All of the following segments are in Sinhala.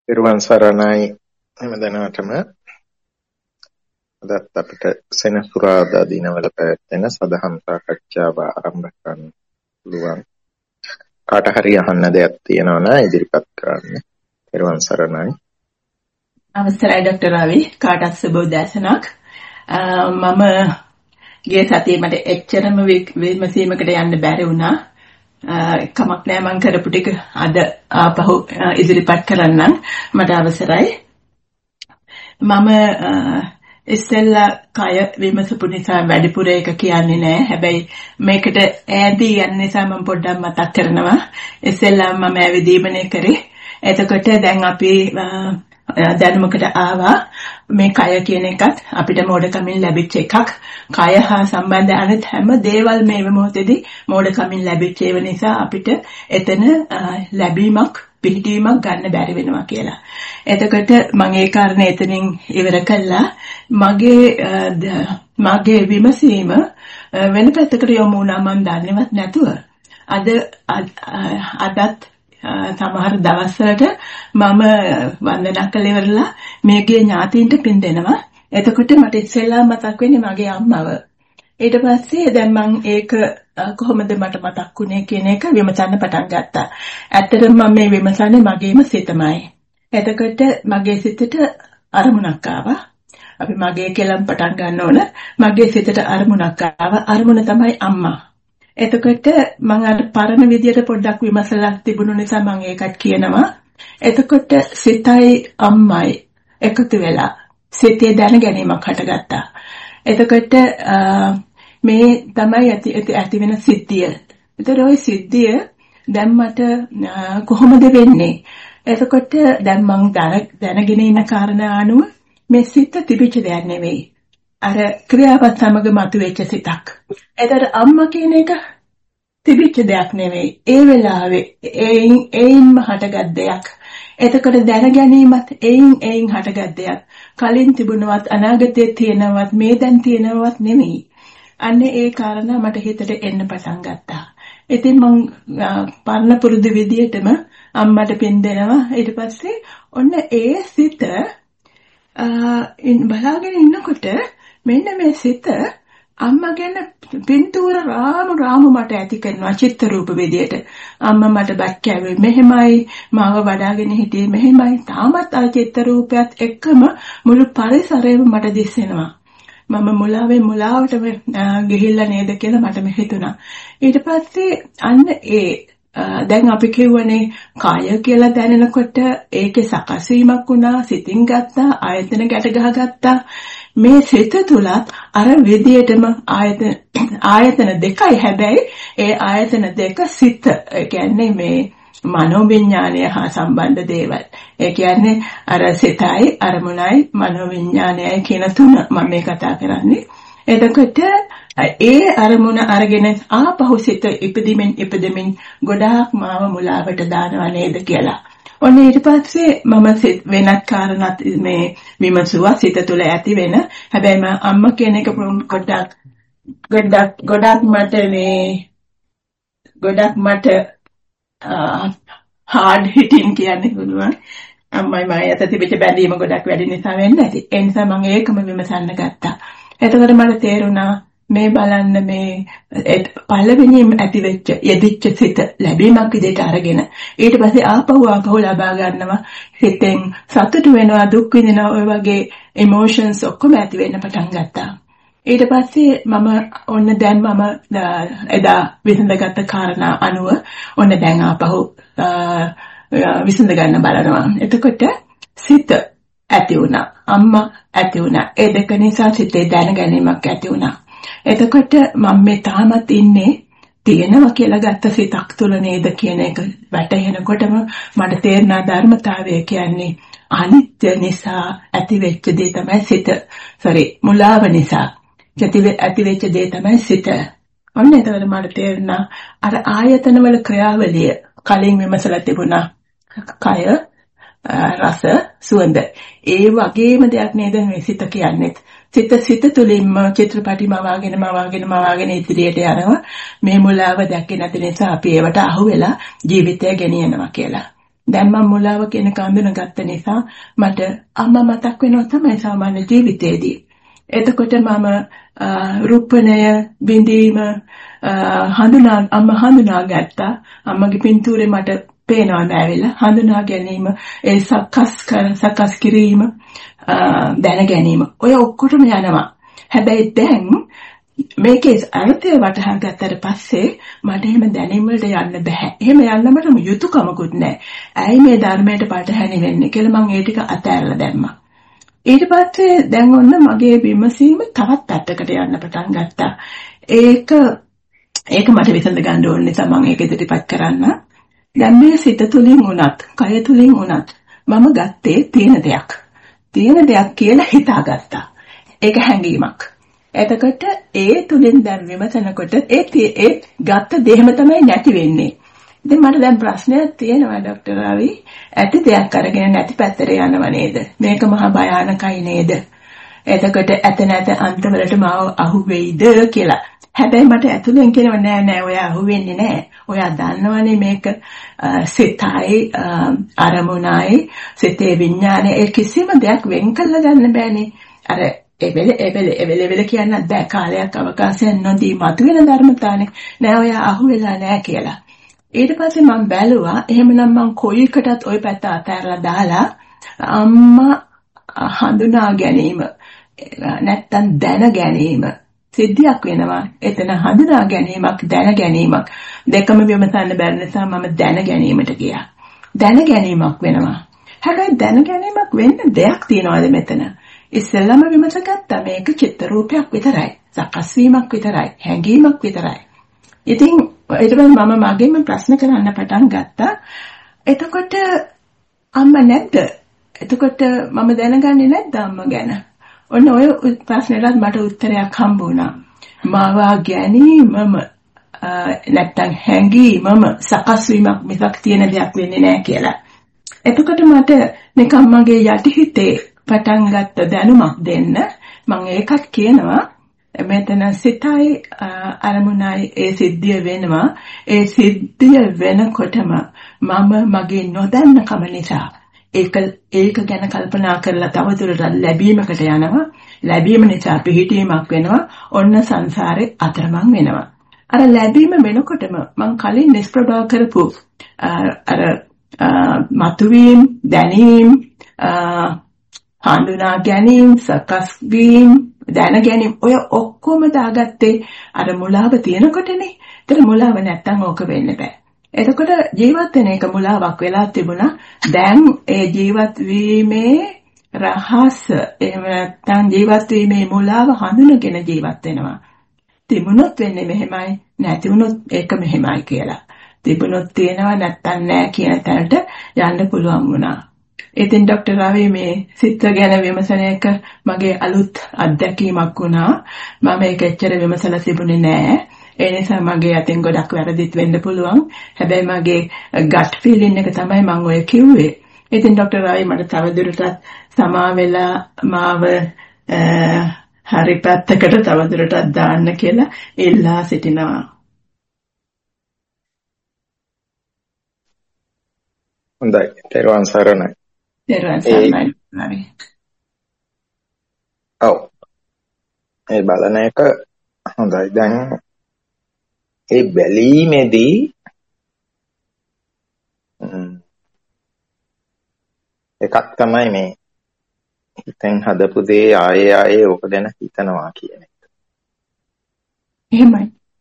පිරුවන් සරණයි හැමදෙනාටම අදත් අපිට සෙනසුරාදා දිනවල පැවැත්වෙන සදහම් සාකච්ඡාව ආරම්භ කරන්න පුළුවන්. කාට හරි අහන්න දෙයක් තියෙනවා නම් ඉදිරිපත් කරන්න. පිරුවන් සරණයි. අවසරයි ડોક્ટર රවි. කාටත් සුබ උදෑසනක්. මම ගිය සතියේ මට එච්චරම විමසීමකට යන්න බැරි වුණා. කමක් නෑ මම කරපු ටික අද ආපහු ඉදිරිපත් කරන්නම් මට අවසරයි. මම ඉස්සෙල්ලා කය විමසපු නිසා වැඩිපුර එක කියන්නේ නෑ. හැබැයි මේකට ඈදී යන නිසා මම පොඩ්ඩක් මතක් කරනවා. ඉස්සෙල්ලා මම ඇවිදීමනේ කරේ. එතකොට දැන් අපි දැනුමකට ආවා මේ කය කියන එකත් අපිට මෝඩකමින් ලැබිච්ච එකක්. කය හා සම්බන්ධ අනිත් හැම දේවල් මේ මොහොතේදී මෝඩකමින් ලැබිච්ච ඒව නිසා අපිට එතන ලැබීමක් පිළිදීමක් ගන්න බැරි වෙනවා කියලා. එතකොට මම ඒ කාරණේ එතනින් ඉවර කළා. මගේ විමසීම වෙන පැත්තකට යොමු වුණා මම දන්නේවත් නැතුව. අදත් සමහර දවස්වලට මම වන්දනා කළ ඉවරලා මේගේ ඥාතීන්ට පින් දෙනවා. එතකොට මට ඉස්සෙල්ලා මතක් වෙන්නේ මගේ අම්මව. ඊට පස්සේ දැන් මම ඒක කොහොමද මට මතක් වුනේ කියන එක විමසන්න පටන් ගත්තා. ඇත්තටම මම මේ විමසන්නේ මගේම සිතමයි. එතකොට මගේ සිතට අරමුණක් ආවා. අපි මගේ කියලා පටන් ගන්න ඕන. මගේ සිතට අරමුණක් ආවා. අරමුණ තමයි අම්මා. එතකොට මම අර පරණ විදියට පොඩ්ඩක් විමසලා තිබුණු නිසා මම ඒකත් කියනවා. එතකොට සිතයි අම්මයි එකතු වෙලා සිතේ දැන ගැනීමක් හටගත්තා. එතකොට මේ තමයි ඇති වෙන සිද්ධිය. ඒතර ওই සිද්ධිය දැන් මට කොහොමද වෙන්නේ? එතකොට දැන් මම දැනගෙන ඉන්න කාරණා අනුව මේ සිත තිබිච්ච දෙයක් නෙවෙයි. අර ක්‍රියාවත් සමග මතුවෙච්ච සිතක්. එතකොට අම්මා කියන එක තිබිච්ච දෙයක් නෙවෙයි. ඒ වෙලාවේ ඒයින්ම හටගත් දෙයක්. එතකොට දැන ගැනීමත් ඒයින් හටගත් දෙයක්. කලින් තිබුණවත් අනාගතයේ තියෙනවත් මේ දැන් තියෙනවත් නෙවෙයි. අන්න ඒ කාරණා මට හිතට එන්න පටන් ගත්තා. ඉතින් මම පරණ පුරුදු විදියටම අම්මට පින් දෙනවා. ඊට පස්සේ ඔන්න ඒ සිත බලාගෙන ඉන්නකොට මෙන්න මේ සිත අම්මා ගැන පින්තූර රාමු මට ඇති කරනවා චිත්ත රූප විදියට. අම්මා මට බැක්කෑවේ මෙහෙමයි, මාව වඩාගෙන හිටියේ මෙහෙමයි. තාමත් අර චිත්ත රූපයත් එක්කම මුළු පරිසරයම මට දිස්සෙනවා. මම මුලාවටම ගිහිල්ලා නේද කියලා මට හිතුණා. ඊට පස්සේ අන්න දැන් අපි කියවනේ කාය කියලා දැනෙනකොට ඒකේ සකස් වීමක් වුණා, සිතින් ගත්තා, ආයතන ගැට ගහගත්තා. මේ සිත තුලත් අර විදියටම ආයතන දෙකයි. හැබැයි ඒ ආයතන දෙක සිත කියන්නේ මේ මනෝවිඤ්ඤාණය හා සම්බන්ධ දේවල්. ඒ කියන්නේ අර සිතයි අරමුණයි මනෝවිඤ්ඤාණයයි කියන තුන මම මේ කතා කරන්නේ. එතකොට ඒ අරමුණ අරගෙන ආපහු සිත ඉපදෙමින් ගොඩාක් මාව මුලාවට දානවා නේද කියලා. ඔන්න ඊට පස්සේ මම වෙනත් කාරණාත් මේ විමසුවා සිත තුළ ඇති වෙන. හැබැයි මම අම්මා කියන එක ගොඩක් මට hard hitting කියන්නේ පුළුවන්. අම්මයි මම අත තිබිච්ච බැඳීම ගොඩක් වැඩි නිසා වෙන්න ඇති. ඒ නිසා මම ඒකම විමසන්න ගත්තා. එතකොට මට තේරුණා මේ බලන්න මේ පළවෙනිම ඇතිවෙච්ච යෙදිච්ච සිත ලැබීමක් විදිහට අරගෙන ඊට පස්සේ ආපහු ලබා ගන්නවා. සිතෙන් සතුටු වෙනවා, දුක් විඳිනවා, ඔය වගේ emotions ඔක්කොම ඇති වෙන්න පටන් ගත්තා. ඊට පස්සේ මම එදා විසඳගත්ත කාරණා අනුව ඔන්න දැන් ආපහු විසඳ ගන්න බලනවා. එතකොට සිත ඇති වුණා, අම්මා ඇති වුණා. ඒ දෙක නිසා සිතේ දැන ගැනීමක් ඇති වුණා. එතකොට මම මේ තාමත් ඉන්නේ තියෙනවා කියලා ගත්ත සිතක් තුල නේද කියන එක වැටහෙනකොටම මට තේරෙන ධර්මතාවය කියන්නේ අනිත්‍ය නිසා ඇතිවෙච්ච දේ තමයි සිත. මුලාව නිසා ඇතිවෙච්ච දේ තමයි සිත. ඔන්න එතකොට මට තේරුණා අර ආයතන වල ක්‍රියාවලිය කලින් විමසලා තිබුණා. කය, රස, සුවඳ. ඒ වගේම දෙයක් නේද මේ සිත කියන්නේ. සිත තුළින්ම චිත්‍රපටි මවාගෙන ඉදිරියට යනවා. මේ මුලාව දැක්කේ නැති නිසා අපි ඒවට අහු වෙලා ජීවිතය ගෙනියනවා කියලා. දැන් මම මුලාව කියන කඳුනගත්ත නිසා මට අම්මා මතක් වෙනවා තමයි සාමාන්‍ය ජීවිතේදී. එතකොට මම රූපණය බිඳීම අම්මා හඳුනාගත්තා. අම්මගේ පින්තූරේ මට පේනවා නෑවිලා හඳුනා ගැනීම, ඒ සකස් කිරීම, දැන ගැනීම ඔය ඔක්කොටම යනවා. හැබැයි දැන් මේකේ අර්ථය වටහා ගත්තට පස්සේ මට එහෙම දැනීම වලට යන්න බෑ. එහෙම යන්න මට යුතුයකමකුත් නෑ. ඇයි මේ ධර්මයට පටහැනි වෙන්නේ කියලා මම ඒ ටික අතහැරලා දැම්මා. ඊට පස්සේ දැන් ඔන්න මගේ විමසීම තවත් පැත්තකට යන්න පටන් ගත්තා. ඒක මට විසඳ ගන්න ඕන නිසා මම ඒක ඉදිරිපත් කරන්න. දැන් මේ සිත තුලින් උනත්, කය තුලින් උනත් මම ගත්තේ තියෙන දෙයක්. තියෙන දෙයක් කියලා හිතාගත්තා. ඒක හැඟීමක්. එතකොට ඒ තුලින් දැන් විමසනකොට ඒ ගත්ත දෙයම තමයි නැති වෙන්නේ. ඉතින් මට දැන් ප්‍රශ්නයක් තියෙනවා ડોක්ටර් රවි. ඇති දෙයක් අරගෙන නැති පැත්තට යනව නේද? මේක මහා භයානකයි නේද? එතකොට ඇත නැත අන්තවලට මාව අහු වෙයිද කියලා. හැබැයි මට ඇතුලෙන් කියනවා නෑ ඔයා අහු වෙන්නේ නෑ. ඔයා දන්නවනේ මේක සිතයි අරමුණයි සිතේ විඥානය ඒ කිසිම දෙයක් වෙන් කරලා ගන්න බෑනේ. අර එවෙල කියන්නත් බෑ. කාලයක් අවකාශයක් නොදී මතුවෙන ධර්මතාවනේ. නෑ ඔයා අහු වෙලා නෑ කියලා. ඊට පස්සේ මම බැලුවා එහෙමනම් මම කොයි එකටත් ওই පැත්ත අතහැරලා දාලා අම්මා හඳුනා ගැනීම නැත්තම් දැන ගැනීම සිද්ධියක් වෙනවා. එතන හඳුනා ගැනීමක් දැන ගැනීමක් දෙකම විමසන්න බැරි නිසා මම දැන ගැනීමට ගියා. දැන ගැනීමක් වෙනවා. හැබැයි දැන ගැනීමක් වෙන්න දෙයක් තියනවාද මෙතන? ඉස්සෙල්ලාම විමසගත්තා මේක චිත්ත රූපයක් විතරයි. සකස් වීමක් විතරයි. හැඟීමක් විතරයි. ඉතින් ඊට පස්සේ මම මගෙන්ම ප්‍රශ්න කරන්න පටන් ගත්තා. එතකොට අම්මා නැද්ද? එතකොට මම දැනගන්නේ නැද්ද අම්මා ගැන? ඔන්න ඔය ප්‍රශ්නෙට මට උත්තරයක් හම්බ වුණා. මාවා ගැනීමම නැත්තම් හැඟීමම සකස් වීමක් මිසක් තියෙන දෙයක් වෙන්නේ නැහැ කියලා. එතකොට මට නිකම් මගේ යටිහිතේ පටන් ගත්ත දැනුමක් දෙන්න මම ඒකත් කියනවා. මෙතන සිතයි අරමුණයි ඒ සිද්ධිය වෙනවා. ඒ සිද්ධිය වෙනකොටම මම මගේ නොදන්නකම නිසා ඒක ගැන කල්පනා කරලා තවදුරටත් ලැබීමකට යනවා. ලැබීම නිසා පිහිටීමක් වෙනවා. ඔන්න සංසාරේ අතරමං වෙනවා. අර ලැබීම වෙනකොටම මම කලින් නිෂ්ප්‍රභා කරපු අර මතුවීම, දැනීම, හඳුනා ගැනීම, සකස් වීම, දැන ගැනීම ඔය ඔක්කොම දාගත්තේ අර මුලාව තියෙනකොටනේ. ඒතර මුලාව නැත්තම් ඕක වෙන්න බෑ. එතකොට ජීවත් වෙන එක මුලාවක් වෙලා තිබුණා. දැන් ඒ ජීවත් වීමේ රහස එහෙම නැත්තම් ජීවත් වීමේ මුලාව හඳුනගෙන ජීවත් වෙනවා. තිබුණොත් වෙන්නේ මෙහෙමයි, නැති වුණොත් ඒක මෙහෙමයි කියලා. තිබුණොත් තියෙනවා නැත්තම් නෑ කියන තැනට යන්න පුළුවන් වුණා. ඉතින් ડોક્ટર රවි මේ සිත ගැන විමසන එක මගේ අලුත් අත්දැකීමක් වුණා. මම ඒක එච්චර විමසලා තිබුණේ නෑ. ඒ නිසා මගේ අතින් ගොඩක් වැරදිත් වෙන්න පුළුවන්. හැබැයි මගේ ගට් ෆීලින් එක තමයි මම ඔය කිව්වේ. ඉතින් ડોક્ટર රවි මට තවදුරටත් සමා වෙලා මාව හරි පැත්තකට තවදුරටත් දාන්න කියලා ඉල්ලා සිටිනවා. හොඳයි. තෙරුවන් සරණයි. තෙරුවන් සරණයි. ඔව්. ඒ බලන එක හොඳයි. දැන් ඒ බැලීමේදී එකක් තමයි මේ හිතෙන් හදපු දේ ආයේ ඕක ගැන හිතනවා කියන එක. එහෙමයි.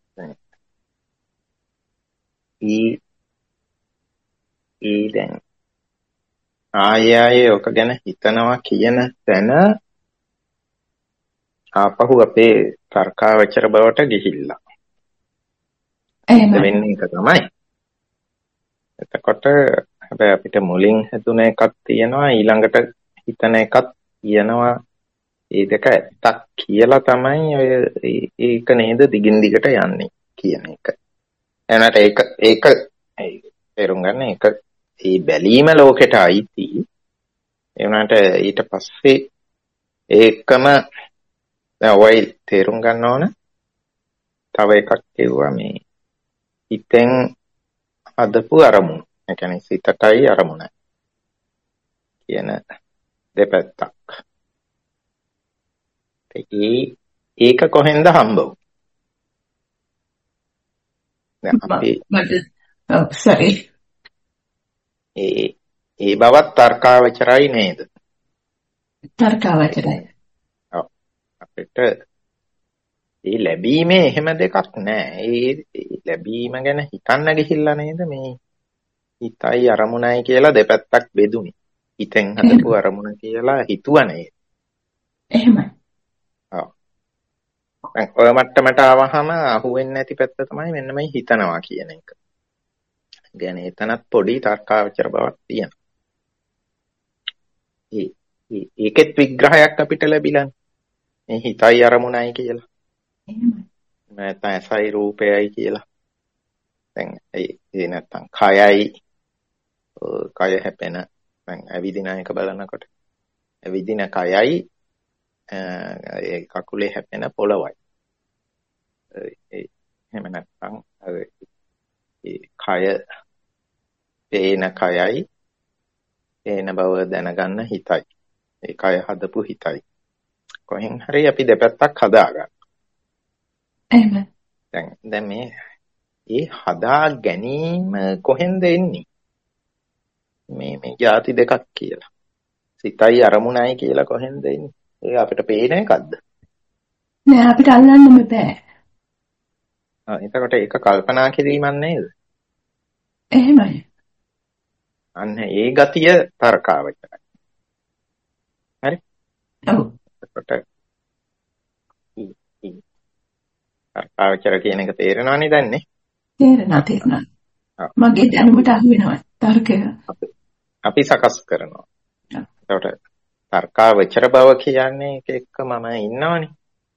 දැන් ආයේ ඕක ගැන හිතනවා කියන තැන ආපහු අපේ තර්කාවචර බවට ගිහිල්ලා. වෙන්නේ ඒක තමයි. එතකොට හැබැයි අපිට මුලින් හිතුන එකක් තියෙනවා ඊළඟට හිතන එකක් තියෙනවා. ඒ දෙක ඇත්තක් කියලා තමයි ඔය ඒක නේද දිගින් දිගට යන්නේ කියන එක. එනට ඒක තේරුම් ගන්න ඒක ඒ බැලීම ලෝකෙට අයිති. ඒ වුණාට ඊට පස්සේ ඒකම දැන් ඔය තේරුම් ගන්න ඕන. තව එකක් කිව්වා මේ හිතෙන් හදපු අරමුණු. ඒ කියන්නේ සිතටයි අරමුණයි කියන දෙපැත්තක්. ඒක කොහෙන්ද හම්බ වුනේ? දැන් අපි sorry. ඒ බවත් තර්කාවචරයි නේද? තර්කාවචරයි. ඔව්. අපිට ඒ ලැබීමේ එහෙම දෙකක් නෑ. ඒ ලැබීම ගැන හිතන්න ගිහිල්ලා නේද මේ හිතයි අරමුණයි කියලා දෙපැත්තක් බෙදුනේ. හිතෙන් හදපු අරමුණ කියලා හිතුවනේ. එහෙමයි. ඔව්. දැන් ඔය මට්ටමට ආවහම අහුවෙන්නේ නැති පැත්ත තමයි මෙන්න මේ හිතනවා කියන එක. කියන්නේ එතනත් පොඩි තර්කාවචර බවක් තියෙනවා. ඒකෙත් විග්‍රහයක් අපිට ලැබිලානේ. මේ හිතයි අරමුණයි කියලා. එහෙමයි. නැත්නම් ඇසයි රූපයයි කියලා. දැන් ඒ නැත්නම් කයයි කය හැපෙන දැන් ඇවිදින එක බලනකොට ඇවිදින කයයි ඒ කකුලේ හැපෙන පොළවයි. එහෙම නැත්නම් ඒ කය පේන කයයි පේන බව දැනගන්න හිතයි. ඒ කය හදපු හිතයි. කොහෙන් හරි අපි දෙපැත්තක් හදාගන්න. එහෙමයි. දැන් මේ හදා ගැනීම කොහෙන්ද එන්නේ? මේ ಜಾති දෙකක් කියලා. සිතයි අරමුණයි කියලා කොහෙන්ද එන්නේ? ඒක අපිට පේන එකක්ද? නෑ අපිට අල්ලන්නම බෑ. එතකොට ඒක කල්පනා කිරීමක් නේද? එහෙමයි. අන්න ඒ ගතිය තර්කාවචරයි. හරි? ඔව්. එතකොට තර්කාවචර කියන එක තේරෙනවනේ දැන් නේ? තේරෙනවා. මගේ දැනුමට අහු වෙනවා තර්කය. අපි සකස් කරනවා. එතකොට තර්කාවචර බව කියන්නේ එක එක මම ඉන්නවනේ.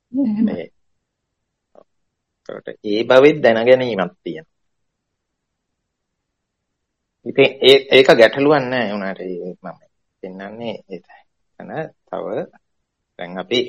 එතකොට ඒ භවෙත් දැන ගැනීමක් තියෙනවා. ඉතින් ඒක ගැටලුවක් නෑ උනාට මම පෙන්නන්නේ එතන තව දැන් අපි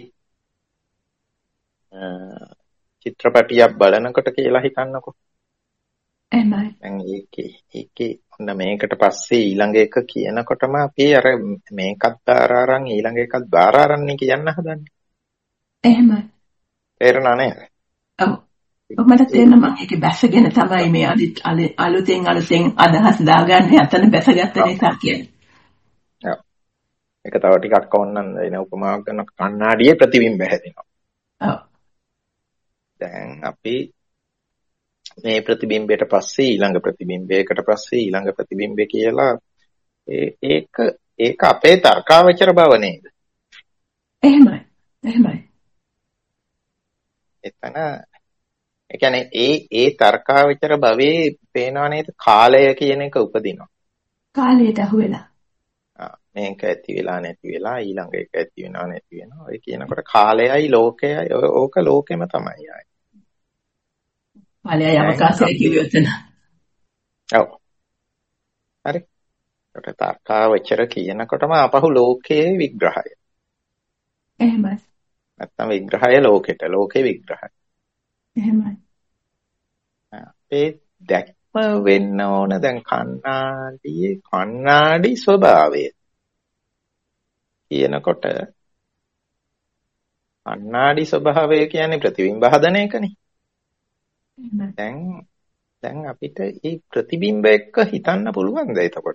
චිත්‍රපටියක් බලනකොට කියලා හිතන්නකෝ. එහෙමයි. දැන් ඒකේ ඔන්න මේකට පස්සේ ඊළඟ එක කියනකොටම අපි අර මේකත් බාර අරන් ඊළඟ එකත් බාර අරන්නේ කියන්න හදන්නේ. එහෙමයි. තේරුණා නේද? ඔව්. මට තේරෙනවා මම ඒකේ බැසගෙන තමයි මේ අලුතෙන් අදහස් දාගන්නේ අතන බැසගත්ත නිසා කියන්නේ. ඔව්. ඒක තව ටිකක් ඕනනම් එන උපමාවක් ගන්න කණ්ණාඩියේ ප්‍රතිබිම්බ හැදෙනවා. ඔව්. දැන් අපි මේ ප්‍රතිබිම්බයට පස්සේ ඊළඟ ප්‍රතිබිම්බයකට පස්සේ ඊළඟ ප්‍රතිබිම්බය කියලා ඒක අපේ තර්කාවචර බව නේද? එහෙමයි. එතන ඒ කියන්නේ ඒ තර්කාවචර භවයේ පේනවා නේද කාලය කියන එක උපදිනවා. කාලයට අහු වෙලා. මේක ඇති වෙලා නැති වෙලා ඊළඟ එක ඇති වෙනවා නැති වෙනවා. ඔය කියනකොට කාලයයි ලෝකයයි ඕක ලෝකෙම තමයි ආයි. කාලයයි අවකාශයයි කියුවොත් න. ඔව්. හරි. ඒකට තර්කාවචර කියනකොටම අපහු ලෝකයේ විග්‍රහය. එහෙමයි. නැත්තම් විග්‍රහය ලෝකෙට ලෝකේ විග්‍රහය. එහෙමයි. ඒ දැක්ම වෙන්න ඕන දැන් කණ්ණාඩි ස්වභාවය කියනකොට කණ්ණාඩි ස්වභාවය කියන්නේ ප්‍රතිබිම්බ හදන එකනේ. දැන් අපිට මේ ප්‍රතිබිම්බ එක්ක හිතන්න පුළුවන්ද එතකොට?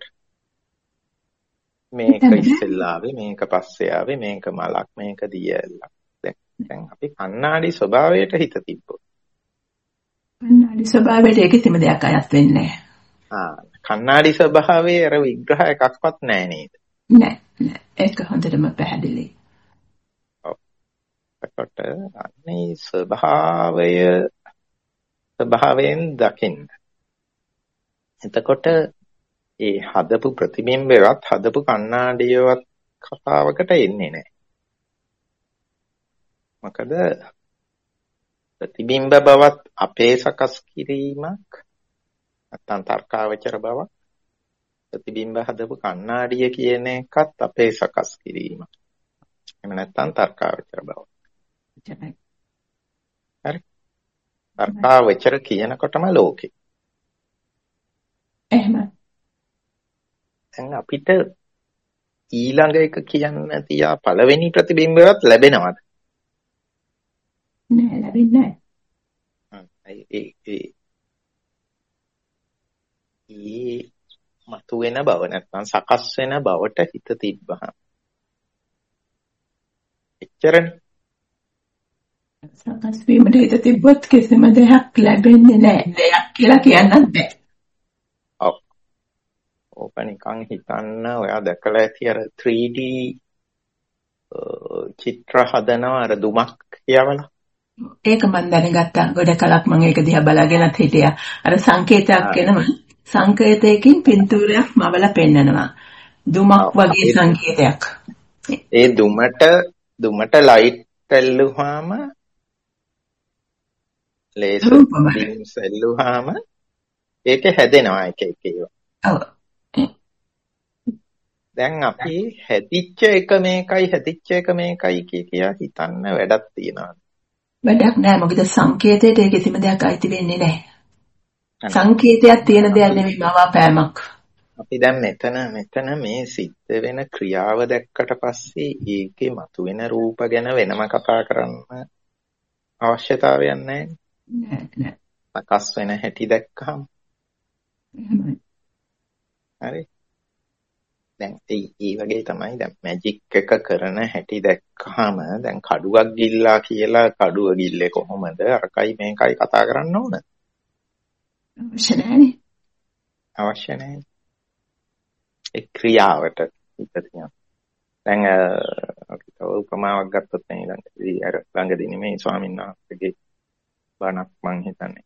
මේක ඉස්සෙල්ලා ආවේ මේක පස්සේ ආවේ මේක මලක් මේක දියැලක්. දැන් අපි කණ්ණාඩි ස්වභාවයට හිත තිබ්බොත් කණ්ණාඩි ස්වභාවයට ඒක කිසිම දෙයක් අයත් වෙන්නේ නැහැ. කණ්ණාඩි ස්වභාවයේ අර විග්‍රහ එකක්වත් නැහැ නේද? නෑ. ඒක හොඳටම පැහැදිලි. ඔව්. එතකොට අන්නේ ස්වභාවයෙන් දකින්න. එතකොට ඒ හදපු ප්‍රතිබිම්බේවත් හදපු කණ්ණාඩියවත් කතාවකට එන්නේ නැහැ. මොකද ප්‍රතිබිම්බ බවත් අපේ සකස් කිරීමක් නැත්නම් තර්කාවචර බවක් ප්‍රතිබිම්බ හදපු කණ්ණාඩිය කියන එකත් අපේ සකස් කිරීමක්. එහෙම නැත්නම් තර්කාවචර බවක්. හරි. තර්කාවචර කියනකොටම ලෝකේ. එහෙමයි. අපිට ඊළඟ එක කියන්න තියා පළවෙනි ප්‍රතිබිම්බවත් ලැබෙනවද? නෑ ලැබෙන්නේ ඒ මතුවෙන බව නැත්නම් සකස් වෙන බවට හිත තිබ්බහම එච්චරනේ. සකස් වීමට හිත තිබ්බොත් කිසිම දෙයක් ලැබෙන්නේ නෑ. දෙයක් කියලා කියන්නත් බෑ. ඔව්. ඕක නිකන් හිතන්න ඔයා දැකලා ඇති අර 3D චිත්‍ර හදනවා අර දුමක් කියවලා. ඒක මම දැනගත්තා. ගොඩ කලක් මම ඒක දිහා බලාගෙනත් හිටියා. අර සංකේතයක් එනවා. සංකේතයකින් පින්තූරයක් මවලා පෙන්නනවා. දුමක් වගේ සංකේතයක්. ඒ දුමට ලයිට් ඇල්ලුවාම ලේසර් බීම්ස් ඇල්ලුවාම ඒක හැදෙනවා එක ඒවා. ඔව්. දැන් අපි හැදිච්ච එක මේකයි කියා හිතන්න වැඩක් තියනවා. වැඩක් නෑ. මොකද සංකේතයට ඒ කිසිම දෙයක් අයිති වෙන්නේ නෑ. සංකේතයක් තියෙන දෙයක් නෙමෙයි මවාපෑමක්. අපි දැන් මෙතන මේ සිද්ධ වෙන ක්‍රියාව දැක්කට පස්සේ ඒකේ මතුවෙන රූප ගැන වෙනම කතා කරන්න අවශ්‍යතාවයක් නැහැ. නෑ. සකස් වෙන හැටි දැක්කහම. හරි. දැන් ඒ වගේ තමයි දැන් මැජික් එක කරන හැටි දැක්කහම දැන් කඩුවක් ගිල්ලා කියලා කඩුව ගිල්ලේ කොහොමද අරකයි මේකයි කතා කරන්න ඕන? අවශ්‍ය නැහැ. ඒ ක්‍රියාවට හිතතියක්. දැන් අපි තව උපමාවක් ගත්තොත් නේ අර ළඟදී නෙමෙයි ස්වාමීන් වහන්සේගේ බණක් මං හිතන්නේ.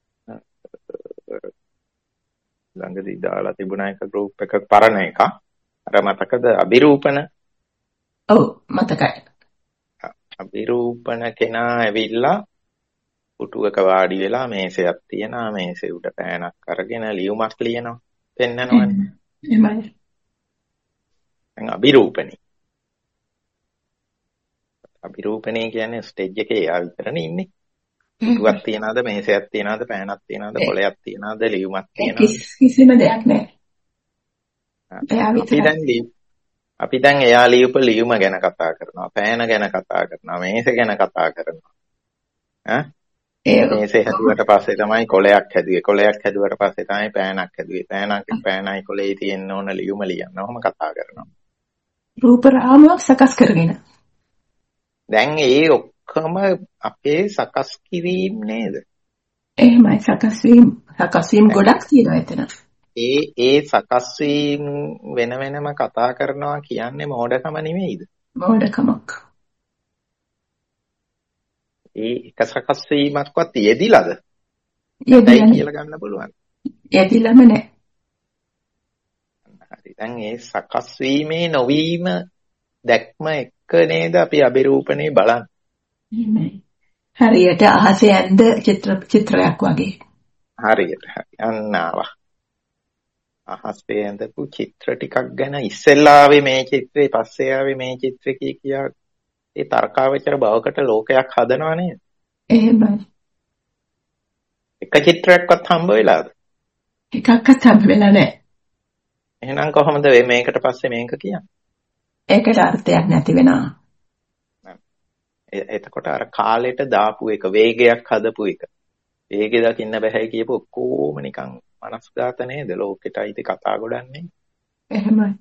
ළඟදී දාලා තිබුණා එක ගෲප් එක පරණ එක. අර මතකද අභිරූපණ? ඔව් මතකයි. අභිරූපණ කෙනා ඇවිල්ලා පුටුවක වාඩි වෙලා මේසයක් තියනවා. මේසේ උඩ පෑනක් අරගෙන ලියුමක් ලියනවා. පෙන්නනවනේ. එහෙමයි. දැන් අභිරූපණේ කියන්නේ ස්ටේජ් එකේ යා විතරනේ ඉන්නේ. පුටුවක් තියනවාද, මේසයක් තියනවාද, පෑනක් තියනවාද, කොලයක් තියනවාද, ලියුමක් තියනවාද? කිසිම දෙයක් නැහැ. අපි දැන් එයා ලියපු ලියුම ගැන කතා කරනවා, පෑන ගැන කතා කරනවා, මේස ගැන කතා කරනවා. මේසේ හැදුවට පස්සේ තමයි කොලයක් හැදුවේ. කොලයක් හැදුවට පස්සේ තමයි පෑනක් හැදුවේ. පෑනයි කොලේ තියෙන්න ඕන ලියුම ලියන්න. ඔහොම කතා කරනවා. රූප රාමුවක් සකස් කරගෙන. දැන් ඒ ඔක්කොම අපේ සකස් කිරීම නේද? එහෙමයි සකස් වීම ගොඩක් තියෙනවා එතන. ඒ සකස් වීම වෙනම කතා කරනවා කියන්නේ මෝඩකම නෙමෙයිද? මෝඩකමක්. ඒ එක සකස් වීමක්වත් යෙදිලාද? යෙදිලා කියලා ගන්න පුළුවන්. යෙදිලාම නැහැ. හරි. දැන් ඒ සකස් වීමේ නොවීම දැක්ම එක නේද අපි අභිරූපණේ බලන්නේ. හරියට අහසේ ඇඳ චිත්‍රයක් වගේ. හරියට. අන්න ආවා. අහසේ ඇඳපු චිත්‍ර ටිකක් ගැන ඉස්සෙල්ලා ආවේ මේ චිත්‍රේ, පස්සේ ආවේ මේ චිත්‍රේ කියා ඒ තර්කාවචර භවකට ලෝකයක් හදනවා නේද? එහෙමයි. එක චිත්‍රයක්වත් හම්බ වෙලාද? එකක්වත් හම්බ වෙලා නැහැ. එහෙනම් කොහොමද මේකට පස්සේ මේක කියන්නේ? ඒකට අර්ථයක් නැති වෙනවා. එතකොට අර කාලෙට දාපු එක, වේගයක් හදපු එක. වේගෙ දකින්න බෑ කියපු ඔක්කොම නිකන් මනස්ගත නේද? ලෝකෙට අයිති කතා ගොඩන්නේ. එහෙමයි.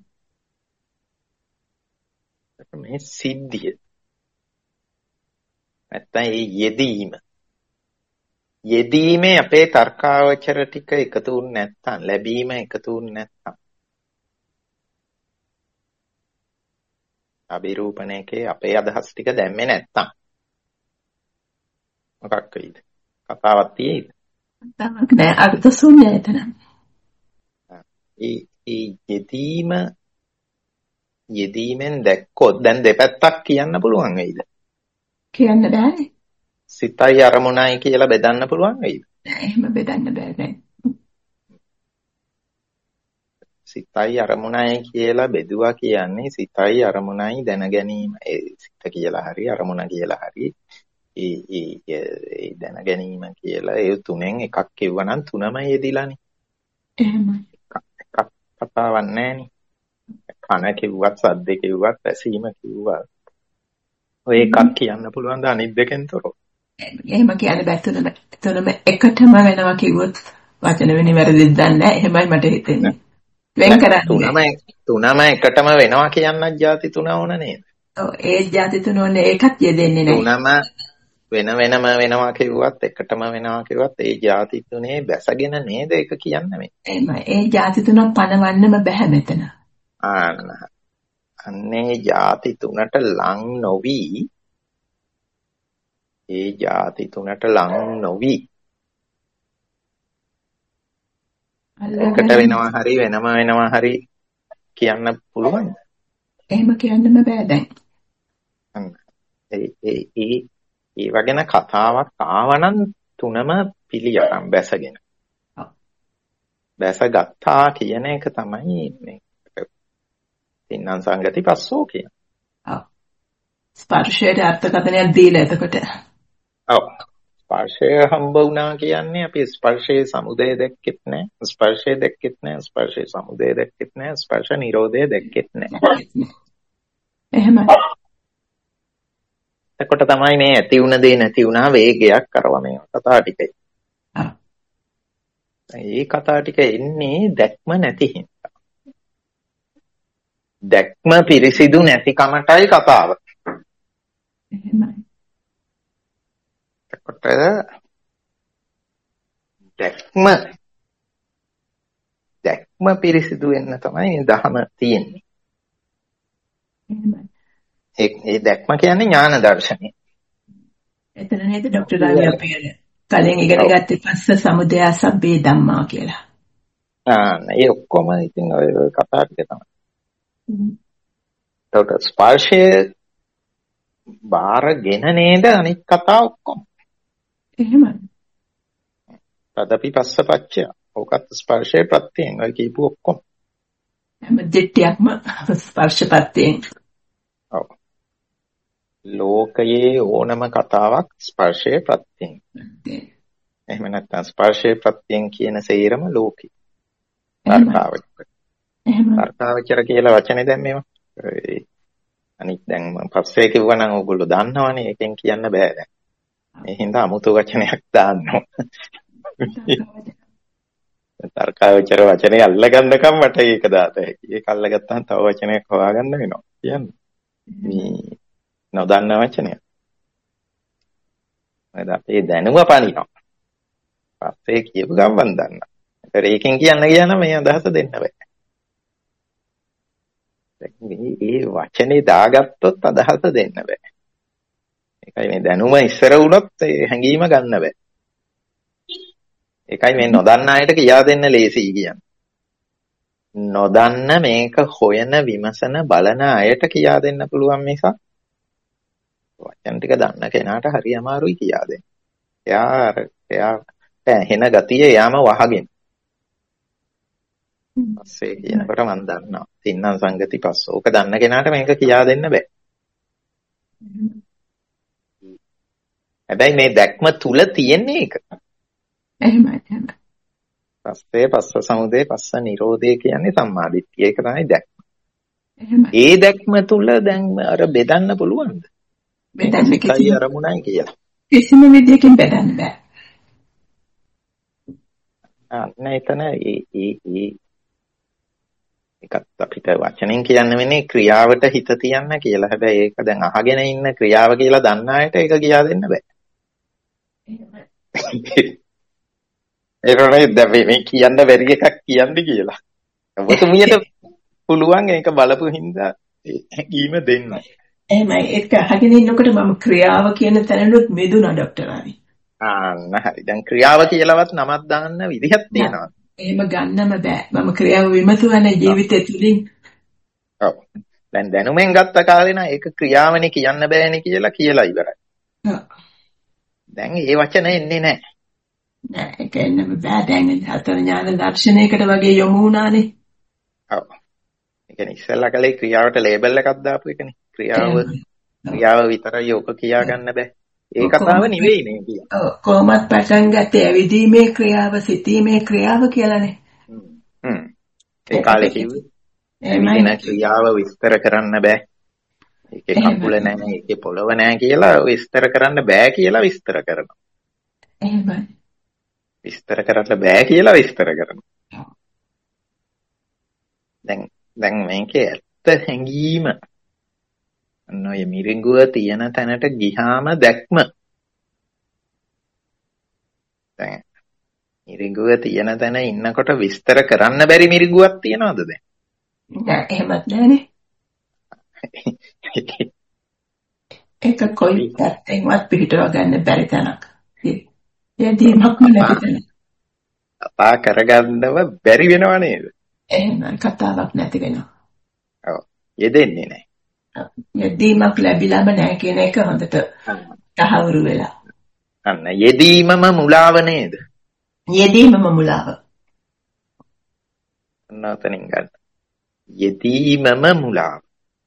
මේ සිද්ධිය. නැත්තම් ඒ යෙදීමේ අපේ තර්කාවචර ටික එකතු වුනේ නැත්තම්, ලැබීම එකතු වුනේ නැත්තම් අභිරූපණයකේ අපේ අදහස් ටික දැම්මේ නැත්තම් මොකක් වෙයිද? කතාවක් තියෙයිද? කතාවක් නෑ. අර්ථ ශූන්‍යයි එතන. යෙදීමෙන් දැක්කොත් දැන් දෙපැත්තක් කියන්න පුළුවන් වෙයිද? කියන්න බෑනේ. සිතයි අරමුණයි කියලා බෙදන්න පුළුවන් වෙයිද? එහෙම බෙදන්න බෑ නෑ. සිතයි අරමුණයි කියලා බෙදුවා කියන්නේ සිතයි අරමුණයි දැන ගැනීම. ඒ සිත කියලා හරි අරමුණ කියලා හරි ඒ දැන ගැනීම කියලා ඒ තුනෙන් එකක් කිව්වනම් තුනම යෙදිලානේ. එහෙමයි. එකක් කතාවක් නැහැනේ. කන කිව්වත් සද්ද කිව්වත් ඇසීම කිව්වත් ඔය එකක් කියන්න පුළුවන් ද අනිත් දෙකෙන් තොරව? එහෙම කියන්න බෑ. තුනම එකටම වෙනවා කිව්වොත් වචන වෙන්නේ වැරදිද දන්නේ නැහැ. එහෙමයි මට හිතෙන්නේ. වෙන් කරන්නේ. තුනම එකටම වෙනවා කියන්නත් ಜಾති තුන ඕන නේද? ඔව් ඒ ಜಾති තුන ඕනේ ඒකත් යෙදෙන්නේ නැහැ. තුනම වෙන වෙනවා කිව්වත් එකටම වෙනවා කිව්වත් ඒ ಜಾති තුනේ බැසගෙන නේද ඒක කියන්නේ මේ. එහෙමයි. ඒ ಜಾති තුන පනවන්නම බෑ මෙතන. අන්නේ ಜಾති තුනට ලං නොවි එකට වෙනවා හරි වෙනවා හරි කියන්න පුළුවන්. එහෙම කියන්නම බෑ දැන්. ඒ වගේන කතාවක් ආවනම් තුනම පිළියම් බැසගෙන. බැසගත්තා කියන එක තමයි මේ තින්නම් සංගති පස්සෝ කියන. ඔව්. ස්පර්ශයට අර්ථකථනයක් දීලා එතකොට. ඔව්. ස්පර්ශය හම්බ වුණා කියන්නේ අපි ස්පර්ශයේ සමුදය දැක්කෙත් නැහැ. ස්පර්ශය දැක්කෙත් නැහැ. ස්පර්ශයේ සමුදය දැක්කෙත් නැහැ. ස්පර්ශ නිරෝධය දැක්කෙත් නැහැ. එහෙමයි. එතකොට තමයි මේ ඇති වුණ දේ නැති වුණා වේගයක් කරව මේ කතා ටිකයි. මේ කතා ටික එන්නේ දැක්ම නැති හින්දා. දැක්ම පිරිසිදු නැති කමටයි කතාව. එහෙමයි. එතකොට දැක්ම පිරිසිදු වෙන්න තමයි මේ ධහම තියෙන්නේ. එහෙමයි. ඒ දැක්ම කියන්නේ ඥාන දර්ශනය. එතන නේද ડોક્ટર රාවි අපි කලින් ඉගෙන ගත්තේ පස්ස සමුදය සබ්බේ ධම්මා කියලා. ඒ ඔක්කොම ඉතින් ඔය කතා ටික තමයි. ඒකට ස්පර්ශයේ බාරගෙන නේද අනිත් කතා ඔක්කොම. එහෙමයි. තදපි පස්සපච්චය. ඕකත් ස්පර්ශයේ ප්‍රත්‍යයෙන් ඔය කියපු ඔක්කොම. හැම දෙට්ටියක්ම ස්පර්ශපත්‍යයෙන්. ඔව්. ලෝකයේ ඕනම කතාවක් ස්පර්ශයේ ප්‍රත්‍යයෙන්. එහෙම නැත්නම් ස්පර්ශයේ ප්‍රත්‍යයෙන් කියන සේරම ලෝකේ. තර්කාවචර කියලා වචනේ දැන් මේවා. අනිත් දැන් මම පස්සේ කිව්වනම් ඕගොල්ලෝ දන්නවනේ ඒකෙන් කියන්න බෑ දැන්. මේ හින්දා අමුතු වචනයක් දාන්නවා. තර්කාවචර වචනේ අල්ලගන්නකම් මට ඒක දාත හැකි. ඒක අල්ලගත්තාම තව වචනයක් හොයාගන්න වෙනවා. කියන්නේ. මේ නොදන්න වචනයක්. මම අපේ දැනුම පණිනවා. පස්සේ කියපු ගමන් දන්නා. ඒකෙන් කියන්න මේ අදහස දෙන්න බෑ. මේ වචනේ දාගත්තොත් අදහස දෙන්න බෑ. ඒකයි මේ දැනුම ඉස්සර වුණොත් හැංගීම ගන්න බෑ. ඒකයි මේ නොදන්න අයට කියා දෙන්න ලේසි කියන්නේ. නොදන්න මේක හොයන විමසන බලන අයට කියා දෙන්න පුළුවන් මිසක් වචන ටික දන්න කෙනාට හරි අමාරුයි කියා දෙන්න. එයාට හෙන ගතිය යාම වහගෙන. පස්සේ කියනකොට මම දන්නවා. තින්නම් සංගති පස්ස. ඕක දන්න කෙනාට මේක කියා දෙන්න බෑ. හැබැයි මේ දැක්ම තුල තියෙන්නේ ඒක. එහෙමයි. පස්සේ පස්ස සමුදය පස්ස නිරෝධය කියන්නේ සම්මාදිට්ඨිය. ඒක තමයි දැක්ම. ඒ දැක්ම තුල දැන් අර බෙදන්න පුළුවන්ද? බෙදන්න කිසි අරමුණයි කියලා. කිසිම විදියකින් බෙදන්න බෑ. එතන ඒකත් අපිට වචනෙන් කියන්න වෙන්නේ ක්‍රියාවට හිත තියන්න කියලා. හැබැයි ඒක දැන් අහගෙන ඉන්න ක්‍රියාව කියලා දන්න අයට ඒක කියා දෙන්න බෑ. ඒකනේ දැන් මේ කියන්න බැරි එකක් කියන්නේ කියලා. ඔබතුමියට පුළුවන් ඒක බලපු හින්දා හැඟීම දෙන්න. එහෙමයි. ඒක අහගෙන ඉන්නකොට මම ක්‍රියාව කියන තැනලුත් මෙදුණා ડોක්ටර් ආරි. හරි. දැන් ක්‍රියාව කියලාවත් නමක් දාන්න විදිහක් තියෙනවා. එහෙම ගන්නම බෑ. මම ක්‍රියාව විමසුවනේ ජීවිතය තුලින්. ඔව්. දැන් දැනුමෙන් ගත්ත කාලේ නම් ඒක ක්‍රියාවනේ කියන්න බෑනේ කියලා ඉවරයි. ඔව්. දැන් ඒ වචන එන්නේ නැහැ. නෑ ඒක එන්නම බෑ. දැන් හතර ඥාන දර්ශනයකට වගේ යොමු වුණානේ. ඔව්. ඒ කියන්නේ ඉස්සෙල්ලා කලේ ක්‍රියාවට ලේබල් එකක් දාපු එකනේ. ක්‍රියාව විතරයි ඔක කියා ගන්න බෑ. ඒ කතාව නෙවෙයි නේ කියන්නේ. ඔව් කොහොමත් පටන් ගත්තේ ඇවිදීමේ ක්‍රියාව සිටීමේ ක්‍රියාව කියලානේ. ඒ කාලේ කිව්වේ. ඇවිදින ක්‍රියාව විස්තර කරන්න බෑ. ඒකේ කකුල නැහැ, ඒකේ පොළව නැහැ කියලා විස්තර කරන්න බෑ කියලා විස්තර කරනවා. එහෙමයි. විස්තර කරන්න බෑ කියලා විස්තර කරනවා. දැන් මේකේ ඇත්ත හැඟීම ඔය මිරිඟුව තියෙන තැනට ගිහාම දැක්ම. දැන් මිරිඟුව තියෙන තැන ඉන්නකොට විස්තර කරන්න බැරි මිරිඟුවක් තියනවද දැන්? නෑ එහෙමත් නෑනේ. ඒක කොයි පැත්තෙන්වත් පිටව ගන්න බැරි තැනක්. යදීමක්ම නැති තැන. කතා කරගන්නව බැරි වෙනව නේද? එහෙනම් කතාවක් නැති වෙනවා. ඔව්. යෙදෙන්නේ නැහැ. යෙදීමක් ලැබිලාම නැහැ කියන එක හොඳට තහවුරු වෙලා. අන්න යෙදීමම මුලාව නේද? යෙදීමම මුලාව. නතනින් ගන්න. යෙදීමම මුලාව.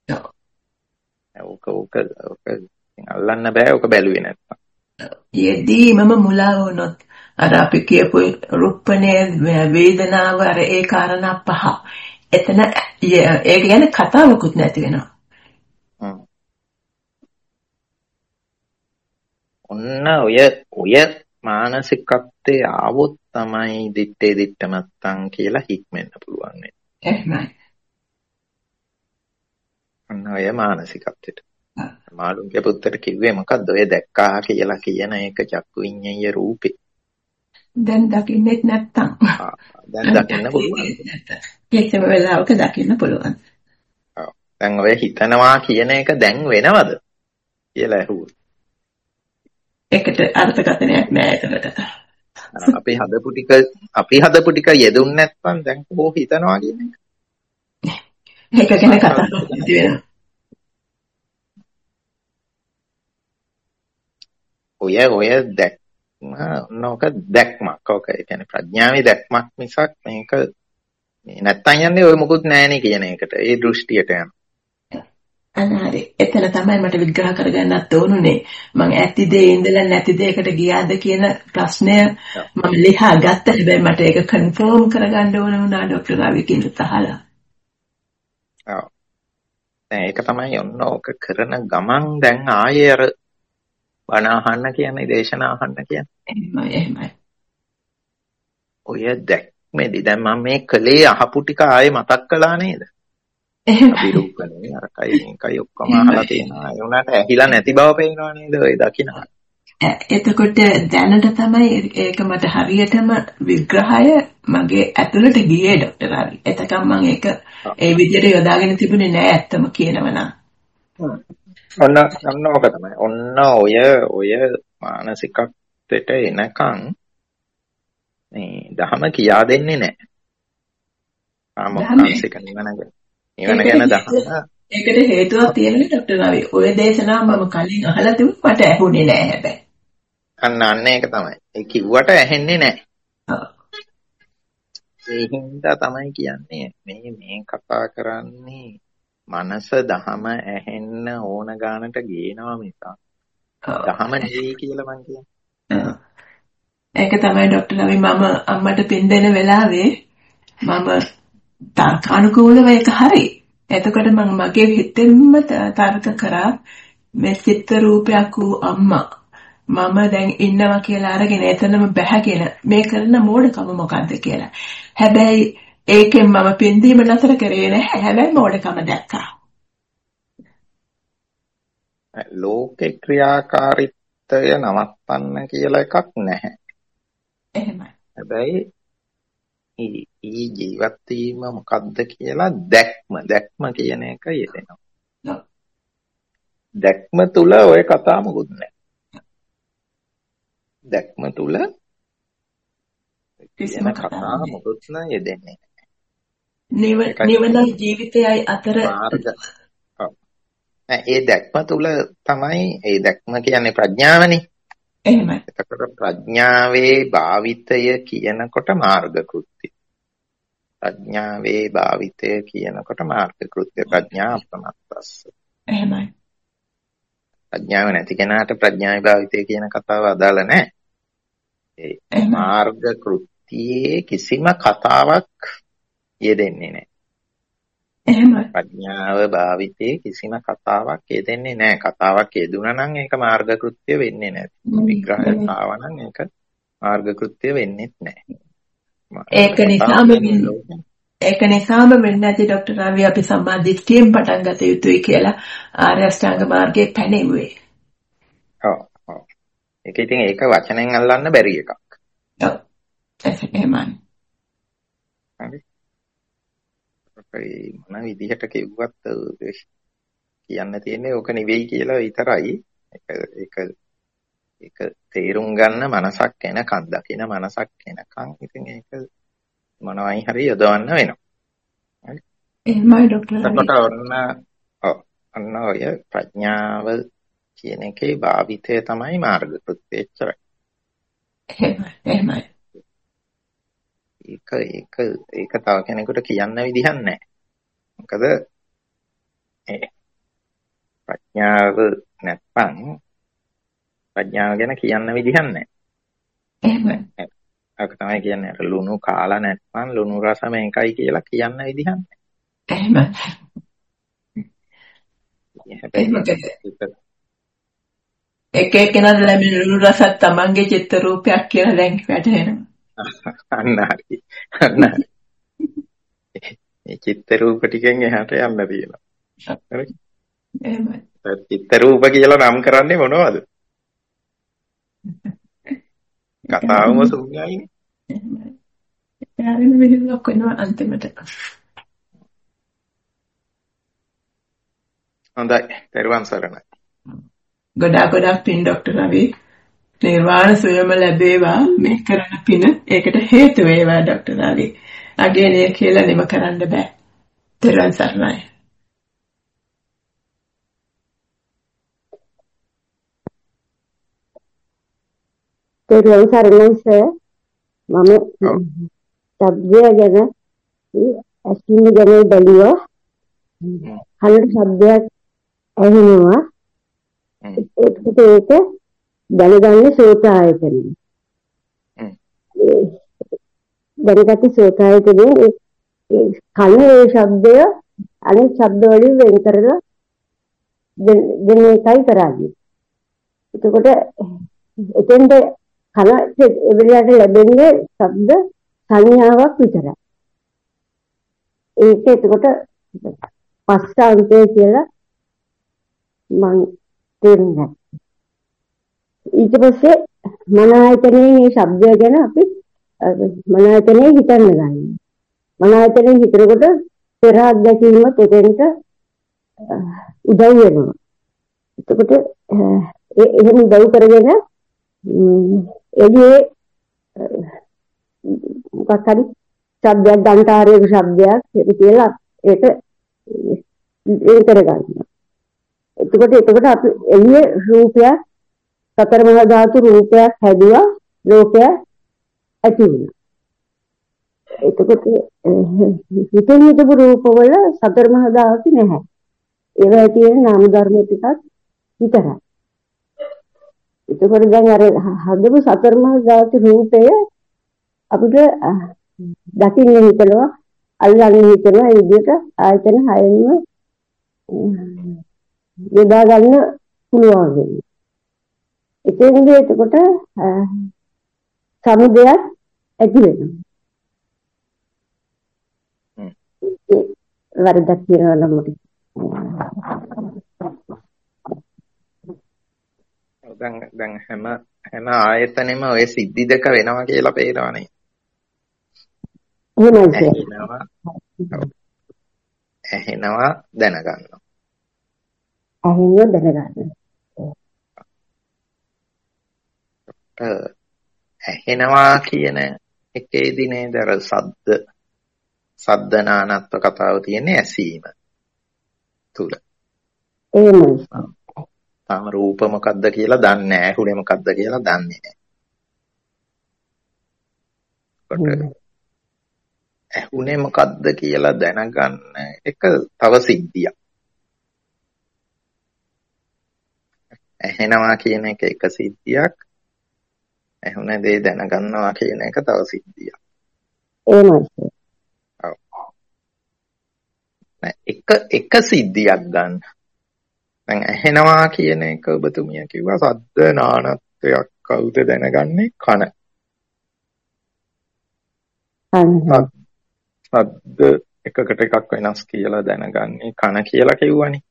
ඔක අල්ලන්න බෑ ඔක බැලුවේ නැත්තම්. යෙදීමම මුලාව වුණොත් අර අපි කියපු රුප්පණේ වේදනාව අර ඒ කාරණා පහ. එතන ඒක ගැන කතාවකුත් නැති වෙනවා. ඔන්න ඔය මානසිකත්වයේ ආවොත් තමයි දිත්තේ දිත්තමත්තන් කියලා හික්මෙන්න පුළුවන් වෙන්නේ. එහෙමයි. ඔන්න ඔය මානසිකත්වයට. මාළුන්ගේ පුත්තට කිව්වේ මොකද්ද ඔය දැක්කා කියලා කියන එක චක්කු විඤ්ඤාය රූපේ. දැන් දකින්නෙත් නැත්තම්. දැන් දකින්න පුළුවන්. කිසිම වෙලාවක දකින්න පුළුවන්. ඔව්. දැන් ඔය හිතනවා කියන එක දැන් වෙනවද කියලා අහුවොත්. ඒකට අර්ථකථනයක් නෑ ඒකට. අපි හදපු ටික යෙදුන් නැත්නම් දැන් කොහොම හිතනවා කියන එක. ඒක ගැන කතා කරන්න වෙනවා. ඔය නෝක දැක්මක්. ඔක ඒ කියන්නේ ප්‍රඥාවේ දැක්මක් මිසක් මේක නැත්තම් යන්නේ ඔය මොකුත් නැහැනේ කියන එකට. ඒ දෘෂ්ටියට යනවා. අනාරේ එතන තමයි මට විග්‍රහ කරගන්නත් ඕනුනේ. මම ඇති දේ ඉඳලා නැති දෙයකට ගියාද කියන ප්‍රශ්නය මම ලියා ගත්තා. හැබැයි මට ඒක කන්ෆර්ම් කරගන්න ඕන වුණා ડોක්ටර් රවි කියන තහලා. ඔව්. දැන් ඒක තමයි ඔන්න ඕක කරන ගමන් දැන් ආයේ අර බණ අහන්න කියන්නේ දේශනා අහන්න කියන්නේ. එහෙමයි. ඔය දැක්මේදී දැන් මම මේ කලේ අහපු ටික ආයේ මතක් කළා නේද? අභිරූපණේ අරකයි මේකයි ඔක්කොම අහලා තියෙනවා. ඒ උනාට ඇහිලා නැති බව පේනවා නේද ඔය දකින්න. එතකොට දැනට තමයි ඒක මට හරියටම විග්‍රහය මගේ ඇතුළට ගියේ ડોක්ටර් රවි. එතකම් මම ඒක ඒ විදිහට යොදාගෙන තිබුණේ නෑ ඇත්තම කියනවනම්. ඔන්න ඕක තමයි. ඔන්න ඔය මානසිකත්වයට එනකන් මේ ධහම කියා දෙන්නේ නැහැ. ආමෝකාංශික නිවන ගැන ධහම. ඒකට හේතුවක් තියෙනවා ડોක්ටර් රවි. ඔය දේශනාව මම කලින් අහලා තිබුණා මට ඇහුනේ නෑ හැබැයි. අන්න ඒක තමයි. ඒ කිව්වට ඇහෙන්නේ නැහැ. ඒ හින්දා තමයි කියන්නේ මේ කතා කරන්නේ මනස දහම ඇහෙන්න ඕන ගානට ගේනවා මිසක් දහම නෙවෙයි කියලා මං කියන්නේ. ඒක තමයි ડોක්ටර් රවි මම අම්මට පින් දෙන වෙලාවේ මම තර්කානුකූලව ඒක හරි. එතකොට මම මගේ හිතෙන්ම තර්ක කරා මේ චිත්ත රූපයක් වූ අම්මා මම දැන් ඉන්නවා කියලා අරගෙන එතනම බැහැගෙන මේ කරන මෝඩකම මොකද්ද කියලා. හැබැයි ඒකෙන් මම පින්දීම නතර කරේ නැහැ. හැබැයි මෝඩකම දැක්කා. ලෝකේ ක්‍රියාකාරීත්වය නවත්තන්න කියලා එකක් නැහැ. එහෙමයි. හැබැයි ඊ ජීවත් වීම මොකද්ද කියලා දැක්ම කියන එක යෙදෙනවා. දැක්ම තුල ඔය කතා මොකුත් නැහැ. දැක්ම තුල කිසිම කතා මොකුත් නැහැ යෙදෙන්නේ. නිවන ජීවිතයයි අතර ඒ දැක්ම තුල තමයි ඒ දැක්ම කියන්නේ ප්‍රඥාවනේ. එහෙමයි. එතකොට ප්‍රඥාවේ භාවිතය කියනකොට මාර්ග කෘත්‍ය. ප්‍රඥාවේ භාවිතය කියනකොට මාර්ග කෘත්‍ය ප්‍රඥා අප්‍රමත්තස්ස. එහෙමයි. ප්‍රඥාව නැති කෙනාට ප්‍රඥාවේ භාවිතය කියන කතාව අදාළ නැහැ. ඒ මාර්ග කෘත්‍යයේ කිසිම කතාවක් යෙදෙන්නේ නැහැ. එහෙමයි. ප්‍රඥාව භාවිතේ කිසිම කතාවක් යෙදෙන්නේ නැහැ. කතාවක් යෙදුණා නම් ඒක මාර්ග කෘත්‍ය වෙන්නේ නැහැ. විග්‍රහයක් ආවා නම් ඒක මාර්ග කෘත්‍ය වෙන්නේ නැහැ. ඒක නිසාම වෙන්නේ නැති ડોક્ટર රවි අපි සම්මා දිට්ඨියෙන් පටන් ගත යුතුයි කියලා ආර්ය අෂ්ටාංග මාර්ගයේ පැනෙමුවේ. ඔව්. ඒක ඉතින් ඒක වචනෙන් අල්ලන්න බැරි එකක්. ඔව්. එහෙමයි. හරි. අපේ මොන විදිහට කිව්වත් කියන්න තියෙන්නේ ඕක නෙවෙයි කියලා විතරයි. ඒක තේරුම් ගන්න මනසක් එනකන් දකින මනසක් එනකන් ඉතින් ඒක මොනවයි හරි යොදවන්න වෙනවා. හරි. එහෙමයි ડોක්ටර් රවි. එතකොට ඔන්න ඔය ප්‍රඥාව කියන එකේ භාවිතය තමයි මාර්ග කෘත්‍යය එච්චරයි. එහෙමයි. ඒක තව කෙනෙකුට කියන්න විදිහක් නැහැ. මොකද ප්‍රඥාව නැත්නම් ප්‍රඥාව ගැන කියන්න විදිහක් නැහැ. එහෙමයි. ඒක තමයි කියන්නේ අර ලුණු කාලා නැත්නම් ලුණු රස මේකයි කියලා කියන්න විදිහක් නැහැ. එහෙමයි. එක එක්කෙනාට ලැබෙන ලුණු රසත් තමන්ගේ චිත්ත රූපයක් කියලා දැන් වැටහෙනවා. අන්න හරි. මේ චිත්ත රූප ටිකෙන් එහාට යන්න තියෙනවා. හරි. එහෙමයි. චිත්ත රූප කියලා නම් කරන්නේ මොනවද? කතාවම ශුන්‍යයිනේ. එහෙමයි. යාරින විහිළුවක් වෙනවා අන්තිමට. හොඳයි. දරුවන් සරණයි. ගොඩාක් පින් ડોක්ටර් රවි. නිර්වාණ සුවයම ලැබේවා මේ කරන පින ඒකට හේතු වේවා ડોක්ටර් රවි. අගේනේ කියලා නිම කරන්න බෑ. දරුවන් සරණයි. දරුවන් සරණයි සර්. මම ශබ්දය ගැන ඇසින් ගැන බැලුවා. හරියට ශබ්දයක් ඇහෙනවා. ඒක දැනගන්නේ සෝත ආයතනෙ. දැනගatti සෝත ආයතනෙ ඒ කන්නේ ශබ්දය අනිත් ශබ්ද වලින් වෙන් කරලා දෙන එකයි කරන්නේ. එතකොට එතෙන්ද කන එවිලට ලැබෙන්නේ ශබ්ද සංඥාවක් විතරයි. ඒක එතකොට පස්සාන්තය කියලා මම තේරුණා. ඊට පස්සේ මන ආයතනයේ මේ ශබ්දය ගැන අපි මන ආයතනයේ හිතන්න ගන්නවා. මන ආයතනයේ හිතනකොට පෙර අත්දැකීමත් එතෙන්ට උදව් වෙනවා. එතකොට එහෙම උදව් කරගෙන එළියේ මොකක් හරි ශබ්දයක් ගන්ටාරයේ ශබ්දයක් කියලා ඒක කරගන්නවා. එතකොට අපි එළියේ රූපයක් සතර මහා ධාතු රූපයක් හැදුවා ලෝකයක් ඇති වුණා. එතකොට හිතෙන් හිතපු රූපවල සතර මහා ධාතු නැහැ. ඒවා තියෙන නාම ධර්ම ටිකක් විතරයි. එතකොට දැන් අර හදපු සතර මහා ධාතු රූපය අපිට දකින්න හිතනවා අල්ලන්න හිතනවා ඒ විදිහට ආයතන හයෙන්ම යොදා ගන්න පුළුවන් වෙන්නේ. එතෙන්දී එතකොට සමුදයක් ඇති වෙනවා. වරදක් කියනවා නම් මොකද? දැන් හැම ආයතනෙම ඔය සිද්ධි දෙක වෙනවා කියලා පේනවනේ. ඇහෙනවා දැනගන්නවා. ඇහෙනවා කියන එකේදී නේද අර සද්ද නානත්ව කතාව තියෙන්නේ ඇසීම තුල. එහෙමයි. තාම රූප මොකද්ද කියලා දන්නේ නැහැ. ඇහුනේ මොකද්ද කියලා දන්නේ නැහැ. ඇහුනේ මොකද්ද කියලා දැනගන්න එක තව සිද්ධියක්. ඇහෙනවා කියන එක සිද්ධියක්. ඇහුන දේ දැනගන්නවා කියන එක තව සිද්ධියක්. එහෙමයි. එක සිද්ධියක් ගන්න. දැන් ඇහෙනවා කියන එක ඔබතුමිය කිව්වා සද්ද නානත්වයක් කවුද දැනගන්නේ? කන. සද්ද එකකට එකක් වෙනස් කියලා දැනගන්නේ කන කියලා කිව්වනේ.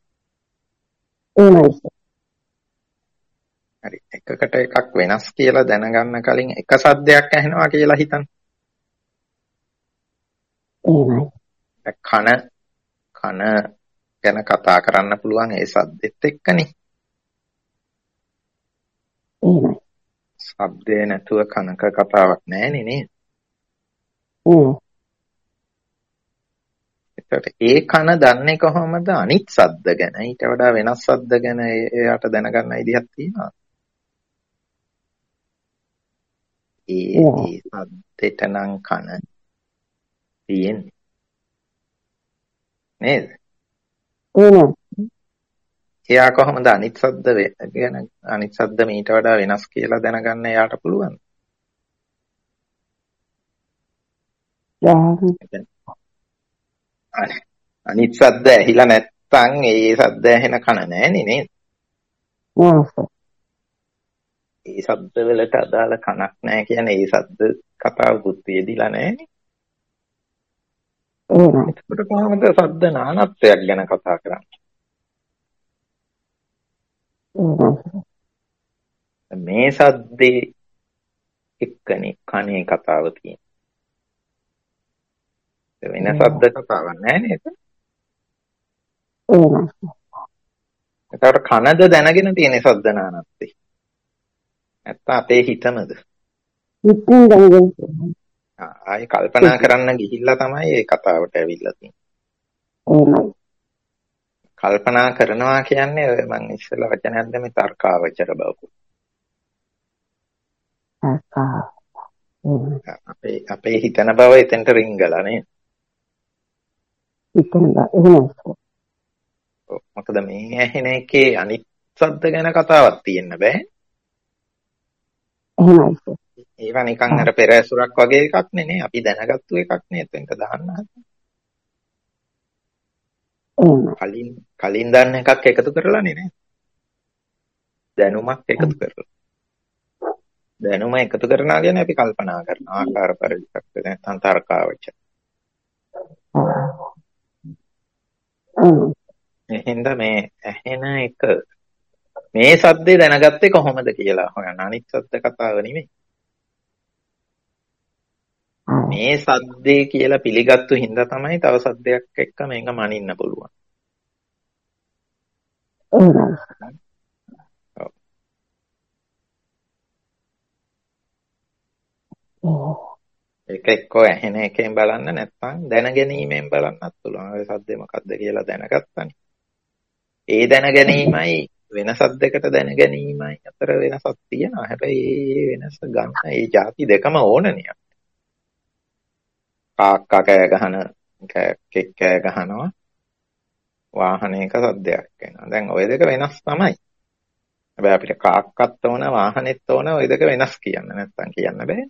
හරි. එකකට එකක් වෙනස් කියලා දැනගන්න කලින් එක සද්දයක් ඇහෙනවා කියලා හිතන්න. කන ගැන කතා කරන්න පුළුවන් ඒ සද්දෙත් එක්කනේ. ශබ්දේ නැතුව කනක කතාවක් නැහැනේ නේද? ඒ කන දන්නේ කොහොමද අනිත් සද්ද ගැන? ඊට වඩා වෙනස් සද්ද ගැන එයාට දැනගන්න ඉඩක් තියෙනවා. ඒ සද්දෙට නම් කන තියෙන්නේ නේද? එයා කොහොමද අනිත් සද්ද ගැන අනිත් සද්ද මීට වඩා වෙනස් කියලා දැනගන්න එයාට පුළුවන්? අනිත් සද්ද ඇහිලා නැත්තම් ඒ සද්ද ඇහෙන කන නෑනේ නේද? ඒ සද්ද වලට අදාළ කනක් නෑ කියන්නේ ඒ සද්ද කතාවකුත් යෙදිලා නෑනේ. එතකොට කොහොමද සද්ද නානත්වයක් ගැන කතා කරන්නේ? මේ සද්දේ එක්කනේ කනේ කතාව තියෙන්නේ. වෙන සද්ද කතාවක් නෑ නේද? එතකොට කනද දැනගෙන තියෙන සද්ද නානත්වේ. නැත්නම් අපේ හිතමද? හිතින් දැනගෙන. ආයේ කල්පනා කරන්න ගිහිල්ලා තමයි මේ කතාවට ඇවිල්ලා තියෙන්නේ. කල්පනා කරනවා කියන්නේ මම ඉස්සෙල්ලා වචනයක් දැම්මේ තර්කාවචර බව. අපේ හිතන බව එතෙන්ට රිංගලා නේද? මොකද මේ ඇහෙන එකේ අනිත් සද්ද ගැන කතාවක් තියෙන්න බෑ. ඒවා නිකන් අර පෙර ඇසුරක් වගේ එකක් නේ. අපි දැනගත්තු එකක් නේ එතෙන්ට දාන්න හදන්නේ. කලින් දන්න එකක් එකතු කරලානේ නේද? දැනුමක් එකතු කරලා. දැනුම එකතු කරනවා කියන්නේ අපි කල්පනා කරන ආකාර පරිවිතක්ක නැත්නම් තර්කාවචර. එහෙනම් මේ ඇහෙන එක මේ සද්දේ දැනගත්තේ කොහොමද කියලා හොයන්න. අනිත් සද්ද කතාව නෙමෙයි. මේ සද්දේ කියලා පිළිගත්තු හින්දා තමයි තව සද්දයක් එක්ක මේක මනින්න පුළුවන්. ඒක එක්කෝ ඇහෙන එකෙන් බලන්න නැත්නම් දැනගැනීමෙන් බලන්නත් පුළුවන්. ඔය සද්දේ මොකද්ද කියලා දැනගත්තානේ. ඒ දැනගැනීමයි වෙන සද්දයකට දැනගැනීමයි අතර වෙනසක් තියෙනවා. හැබැයි මේ වෙනස ගන්න ඒ જાති දෙකම ඕනනේ. කාක්කා කෑ ගහන කෙක් කෑ ගහනවා වාහනයක සද්දයක් එනවා. දැන් ওই දෙක වෙනස් තමයි. හැබැයි අපිට කාක්කත් ඕන වාහනෙත් ඕන ওই දෙක වෙනස් කියන්න නැත්නම් කියන්න බෑ.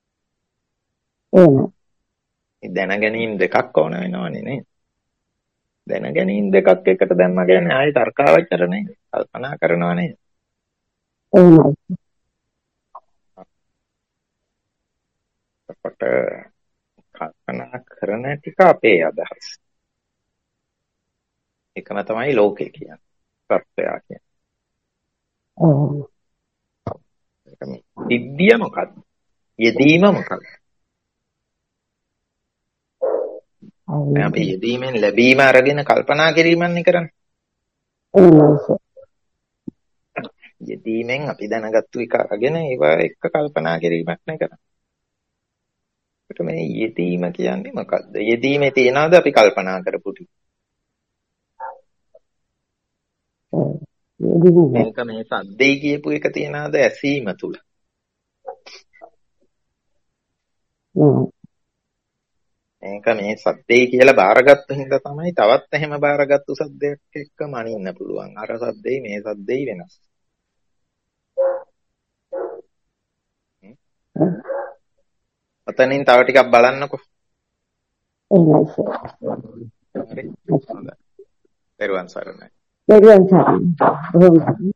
දැනගැනීම් දෙකක් ඕන වෙනවනේ නේද? දැනගැනීම් දෙකක් එකට දැම්ම කියන්නේ ආයේ තර්කාවචර නේද? කල්පනා කරනවා නේද? අපට කල්පනා කරන ටික අපේ අදහස්. එකම තමයි ලෝකේ කියන්නේ. සත්‍යය කියන්නේ. සිද්ධිය මොකක්ද? යෙදීම මොකක්ද? අපි යෙදීමෙන් ලැබීම අරගෙන කල්පනා කිරීමන්නේ කරන්නේ. යෙදීමෙන් අපි දැනගත්තු එක අරගෙන ඒවා එක්ක කල්පනා කිරීමක් නේ කරන්නේ. ඒකට මේ යෙදීම කියන්නේ මොකක්ද? යෙදීමේ තියනවාද අපි කල්පනා කරපු ටික? මේක මේ සද්දේ කියපු එක තියනවාද ඇසීම තුල? මේක මේ සද්දේ කියලා බාරගත්තු හින්දා තමයි තවත් එහෙම බාරගත්තු සද්දයක් එක්ක මනින්න පුළුවන්. අර සද්දේ මේ සද්දේ වෙනස්. ඔතනින් තව ටිකක් බලන්නකෝ. හරි. හොඳයි. පෙරවන් සරණයි. පෙරවන් සරණයි.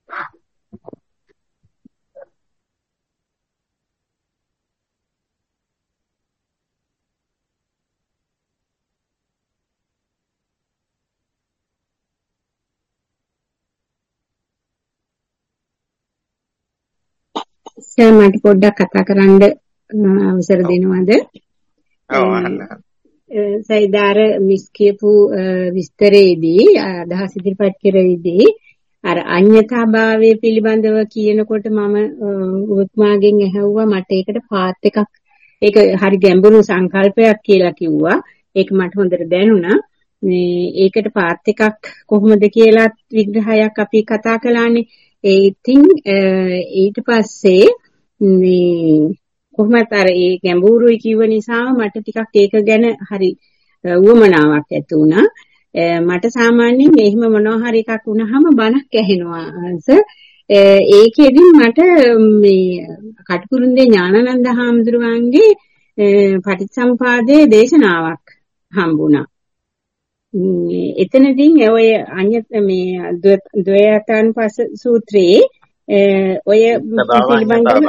මට පොඩ්ඩක් කතා කරන්න අවසර දෙනවද? ඔව් අහන්න. සයිදාර මිස් කියපු විස්තරයේදී අදහස් ඉදිරිපත් කරෙද්දී අර අඤ්ඤතාභාවය පිළිබඳව කියනකොට මම උත්මාගෙන් ඇහුවා මට ඒකට පාත් එකක් ඒක හරි ගැඹුරු සංකල්පයක් කියලා කිව්වා. ඒක මට හොඳට දැනුණා. මේ ඒකට පාත් එකක් කොහොමද කියලා විග්‍රහයක් අපි කතා කළානේ. ඉතින් ඊට පස්සේ මේ කොහොමද අර ඒ ගැඹුරුයි කිව්ව නිසා මට ටිකක් ඒක ගැන හරි උවමනාවක් ඇති වුණා. මට සාමාන්‍යයෙන් එහෙම මොනවා හරි එකක් වුණාම බණක් ඇහෙනවා. ඒකෙදි මට මේ කටුකුරුන්දේ ඥානানন্দ හාමුදුරුවන්ගේ පටිච්චසමුපාදයේ දේශනාවක් හම්බුණා. එතනදී ඔය මේ ද්වයතානුපස්ස සූත්‍රයේ ඔය පිළිබඳව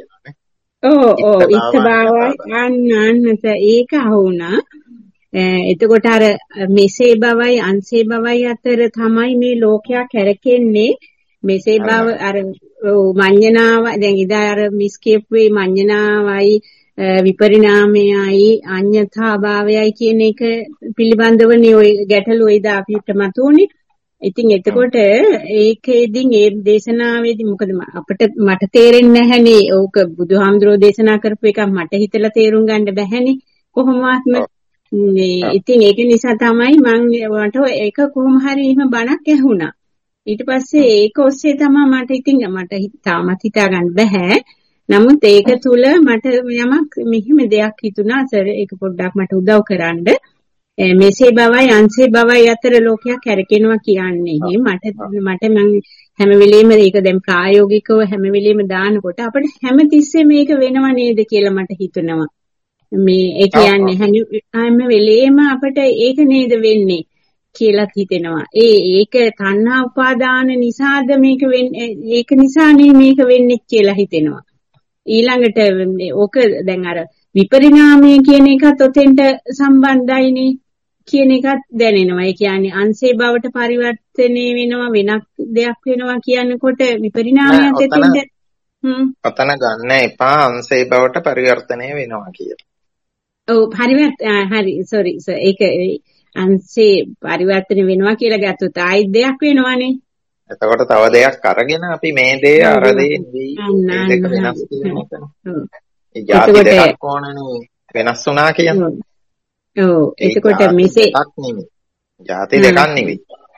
ඉත්තභාවය අන්නත ඒක වුණා. එතකොට අර මෙසේ බවයි අන්සේ බවයි අතර තමයි මේ ලෝකයා කැරකෙන්නේ. මෙසේ බව අර මඤ්ඤණාව දැන් ඉදා අර මිස් කියපුවේ මඤ්ඤණාවයි විපරිණාමයයි අඤ්ඤතා භාවයයි කියන එක පිළිබඳවනේ ඔය ගැටලු එදා අපිට මතුවනේ. ඉතින් එතකොට ඒකෙදින් ඒ දේශනාවේදී මොකද මට තේරෙන්නේ නැහැනේ. ඕක බුදුහාමුදුරෝ දේශනා කරපු එක මට හිතලා තේරුම් ගන්න බැහැනේ කොහොමවත්ම. ඉතින් ඒක නිසා තමයි මට ඒක කොහොම හරි එහෙම බණක් ඇහුණා. ඊට පස්සේ ඒක ඔස්සේ තමයි මට තාමත් හිතා ගන්න බැහැ. නමුත් ඒක තුල මට යමක් මෙහිම දෙයක් හිතුණා. සර් ඒක පොඩ්ඩක් මට උදව් කරන්න. මෙසේ බවයි අන්සේ බවයි අතර ලෝකයක් කැරකෙනවා කියන්නේ මට මම හැම වෙලෙම ඒක දැන් ප්‍රායෝගිකව හැම වෙලෙම දානකොට අපිට හැම තිස්සෙම මේක වෙනව නේද කියලා මට හිතුණා. මේ ඒ කියන්නේ හැම වෙලෙම අපිට ඒක නේද වෙන්නේ කියලා හිතෙනවා. ඒක තණ්හා උපාදාන නිසාද මේක වෙන්නේ? ඒක නිසානේ මේක වෙන්නේ කියලා හිතෙනවා. ඊළඟට ඕක දැන් අර විපරිණාමය කියන එකත් ඔතෙන්ට සම්බන්ධයිනේ කියන එකත් දැනෙනවා. ඒ කියන්නේ අංශේ බවට පරිවර්තනය වෙනවා වෙනක් දෙයක් වෙනවා කියනකොට විපරිණාමයත් එතෙන්ට ඔතන ගන්න එපා අංශේ බවට පරිවර්තනය වෙනවා කියලා. ඔව් හරි සෝරි ඒක අංශේ පරිවර්තනය වෙනවා කියලා ගත්තොත් ආයි දෙයක් වෙනවනේ. එතකොට තව දෙයක් අරගෙන අපි මේ දේ අර දේ දෙක වෙනස් කරනවා. ඒ જાති දෙකක් ඕනනේ වෙනස් වුණා කියන්නේ. ඔව් එතකොට මෙසේ එකක් නෙමෙයි. જાති දෙකක් නෙමෙයි.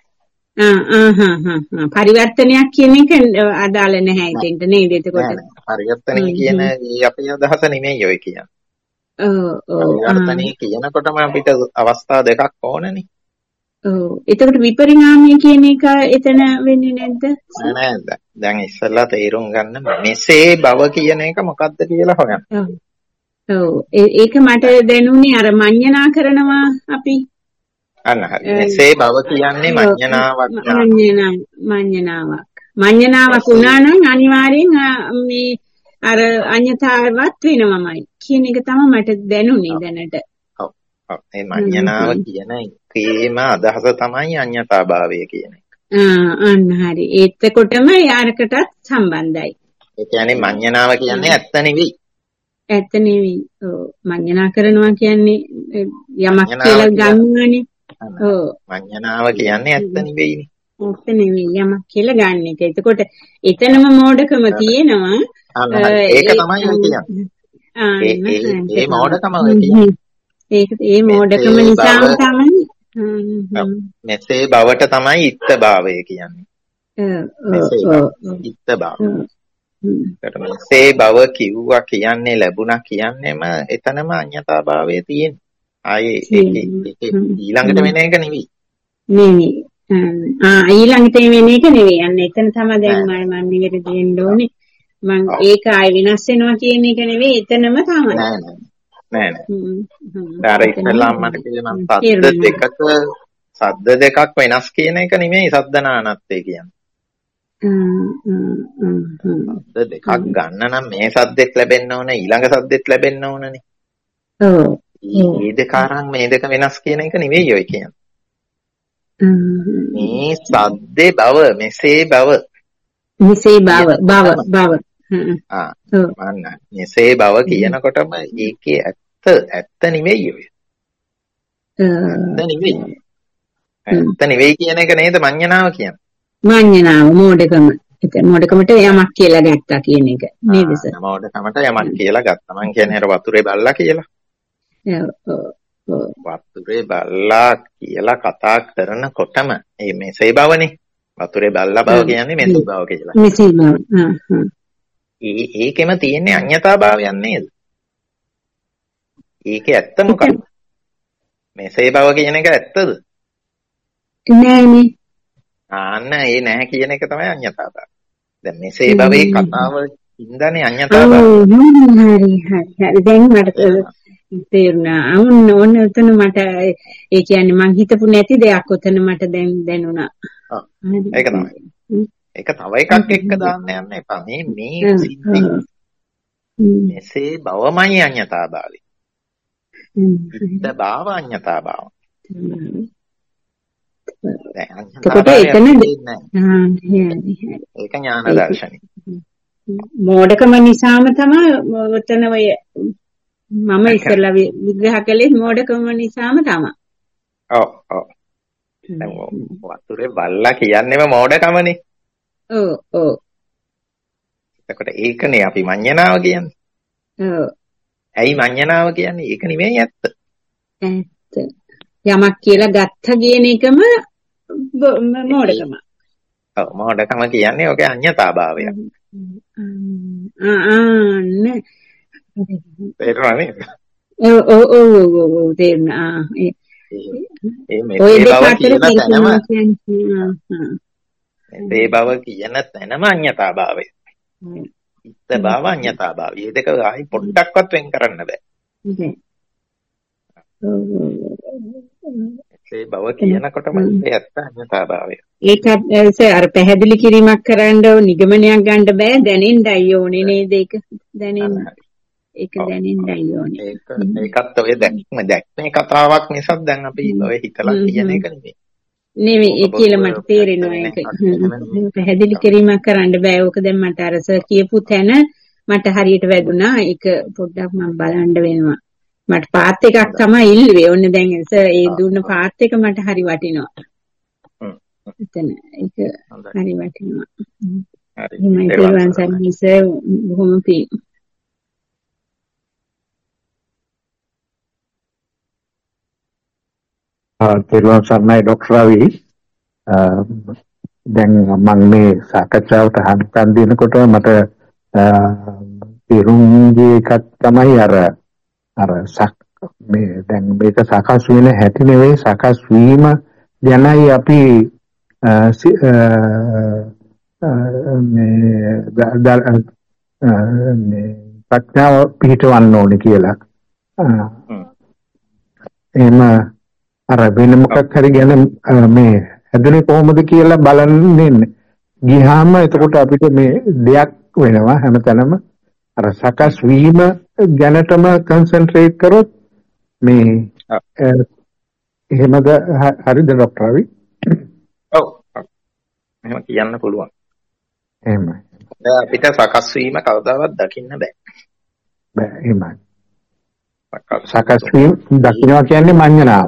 පරිවර්තනයක් කියන එක අදාළ නැහැ ඉතින්ට නේද එතකොට. පරිවර්තනය කියන අපේ අදහස නෙමෙයි ඔය කියන්නේ. පරිවර්තනය කියනකොටම අපිට අවස්ථා දෙකක් ඕනනේ. එතකොට විපරිණාමය කියන එක එතන වෙන්නේ නැද්ද? නෑ දැන් ඉස්සෙල්ලා තේරුම් ගන්න මෙසේ බව කියන එක මොකක්ද කියලා හොයන්න. ඔව් ඒක මට දැනුනේ අර මඤ්ඤණා කරනවා අපි. අන්න හරි. මෙසේ බව කියන්නේ මඤ්ඤණාවක්. මඤ්ඤණාවක් වුණා නම් අනිවාර්යෙන් මේ අර අඤ්ඤතාවත් වෙනවමයි කියන එක තමයි මට දැනුනේ දැනට. මේ මඤ්ඤණාව කියන එකේම අදහස තමයි අඤ්ඤතාභාවය කියන එක. අන්න හරි. එතකොටම යාරකටත් සම්බන්ධයි. ඒ කියන්නේ මඤ්ඤණාව කියන්නේ ඇත්ත නෙවෙයි. ඇත්ත නෙවෙයි. ඔව් මඤ්ඤණා කරනවා කියන්නේ යමක් කියලා ගන්නවනේ. ඔව් මඤ්ඤණාව කියන්නේ ඇත්ත නෙවෙයිනේ. ඇත්ත නෙවෙයි යමක් කියලා ගන්න එක. එතකොට එතනම මෝඩකම තියෙනවා. ඒක තමයි කියන්නේ. ඒ මෝඩකම කියන්නේ. ඒ මෝඩකම නිසා තමයි මෙසේ බවට තමයි ඉත්ත භාවය කියන්නේ. ඉත්ත භාවය. මෙසේ බව කිව්වා කියන්නේ ලැබුණා කියන්නේම එතනම අඤ්ඤතා භාවය තියෙන්නේ. ආයේ ඊළඟට වෙන එක නෙවෙයි. ඊළඟට වෙන එක නෙවෙයි. අන්න එතන තමයි දැන් මම නිවැරදි දෙන්න ඕනේ. මම ඒක ආයෙ වෙනස් වෙනවා කියන එක නෙවෙයි එතනම තමයි. නෑ නෑ. අර ඉස්සෙල්ලාම මට කියනවා සද්ද දෙකක් වෙනස් කියන එක නෙමෙයි සද්ද නානත්තේ කියන්නේ. සද්ද දෙකක් ගන්න නම් මේ සද්දෙත් ලැබෙන්න ඕනේ ඊළඟ සද්දෙත් ලැබෙන්න ඕනනේ. ඔව්. මේ දෙක අරන් මේ දෙක වෙනස් කියන එක නෙවෙයි ඔය කියන්නේ. මේ සද්දේ බව මෙසේ බව. මෙසේ බව. මන්න මෙසේ බව කියනකොටම ඒකේ ඇත්ත නෙවෙයි ඔය. ඇත්ත නෙවෙයි කියන එක නේද මඤ්ඤණාව කියන්නේ. මඤ්ඤණාව මෝඩකම. මෝඩකමට යමක් කියලා ගත්තා කියන එක නේද සර්? මෝඩකමට යමක් කියලා ගත්තා. මං කියන්නේ අර වතුරේ බල්ලා කියලා. වතුරේ බල්ලා කියලා කතා කරනකොටම මේ මෙසේ බවනේ. වතුරේ බල්ලා බව කියන්නේ මෙසේ බව කියලා. මෙසේ බව. ඒකෙම තියෙන්නේ අඤ්ඤතාභාවයක් නේද? ඒකේ ඇත්ත මොකක්ද? මෙසේ බව කියන එක ඇත්තද? නෑනේ. ආන්න ඒ නැහැ කියන එක තමයි අඤ්ඤතාභාවය. දැන් මෙසේ භවයේ කතාව ඉඳන්නේ අඤ්ඤතාභාවය. හරි. දැන් මට තේරුණා. ඕන්න උතන මට ඒ කියන්නේ මං හිතපු නැති දෙයක් උතන මට දැන් දැනුණා. ඒක තමයි. ඒක තව එකක් එක්ක දාන්න යන්න එපා. මේ සිද්ධි මෙසේ භවමයි අඤ්ඤතාභාවය. ඉත්ත භාව අඤ්ඤතාභාව. ඒක ඥාන දර්ශනය. මෝඩකම නිසාම තමයි ඔතන ඔය මම ඉස්සෙල්ලා විග්‍රහ කළේ මෝඩකම නිසාම තමයි. ඔව්. දැන් වතුරේ බල්ලා කියන්නේම මෝඩකමනේ. ඔව්. එතකොට ඒකනේ අපි මඤ්ඤණාව කියන්නේ. ඔව්. ඇයි මඤ්ඤණාව කියන්නේ? ඒක නෙමෙයි ඇත්ත. යමක් කියලා ගත්ත කියන එකම මෝඩකම. ඔව් මෝඩකම කියන්නේ ඔකේ අඤ්ඤතාභාවය. නෑ. තේරුණා නේද? ඔව් තේරුණා. මේ බව කියන තැනම අඤ්ඤතාභාවය. ඉත්ත භාව අඤ්ඤතාභාවය. මේ දෙක ආයි පොඩ්ඩක්වත් වෙන් කරන්න බෑ. ඒ බව කියනකොටම ඒ ඇත්ත අඤ්ඤතාභාවය. ඒකත් අර පැහැදිලි කිරීමක් කරන්න නිගමනයක් ගන්න බෑ දැනෙන්නයි ඕනේ නේද ඒක දැනෙන්න. ඒක දැනෙන්නයි ඕනේ. ඒකත් ඔය දැක්මේ කතාවක් නිසා දැන් අපි ඔය හිතලා කියන එක නෙමෙයි ඒ කියලා මට තේරෙනවා ඒක. පැහැදිලි කිරීමක් කරන්න බෑ. ඕක දැන් මට අර සර් කියපු තැන මට හරියට වැදුනා. ඒක පොඩ්ඩක් මම බලන්න වෙනවා. මට පාත් එකක් තමයි ඉල්ලුවේ. ඔන්න දැන් සර් ඒ දුන්න පාත් එක මට හරි වටිනවා. එතන ඒක හරි වටිනවා. හරි. මම තේරුම් ගන්න සර් බොහොම පිං. තෙරුවන් සරණයි ડોක්ටර් රවි. දැන් මම මේ සාකච්ඡාවට හඳුන්වන්න දෙනකොට මට තේරුම් ගිය එකක් තමයි අර මේ දැන් මේක සකස් වෙන හැටි නෙවෙයි සකස් වීම ගැනයි අපි මේ ප්‍රඥාව පිහිටවන්න ඕනේ කියලා. එහෙම අර වෙන මොකක් හරි ගැන මේ හැදුනේ කොහොමද කියලා බලන්නේ ගියාම එතකොට අපිට මේ දෙයක් වෙනවා හැමතැනම අර සකස් වීම ගැනටම කන්සන්ට්‍රේට් කරොත් මේ එහෙමද හරිද ડોක්ටර් රවි? ඔව්. එහෙම කියන්න පුළුවන්. එහෙමයි. අපිට සකස් වීම කවදාවත් දකින්න බෑ. බෑ එහෙමයි. සකස් වීම දකින්නවා කියන්නේ මඤ්ඤණාව.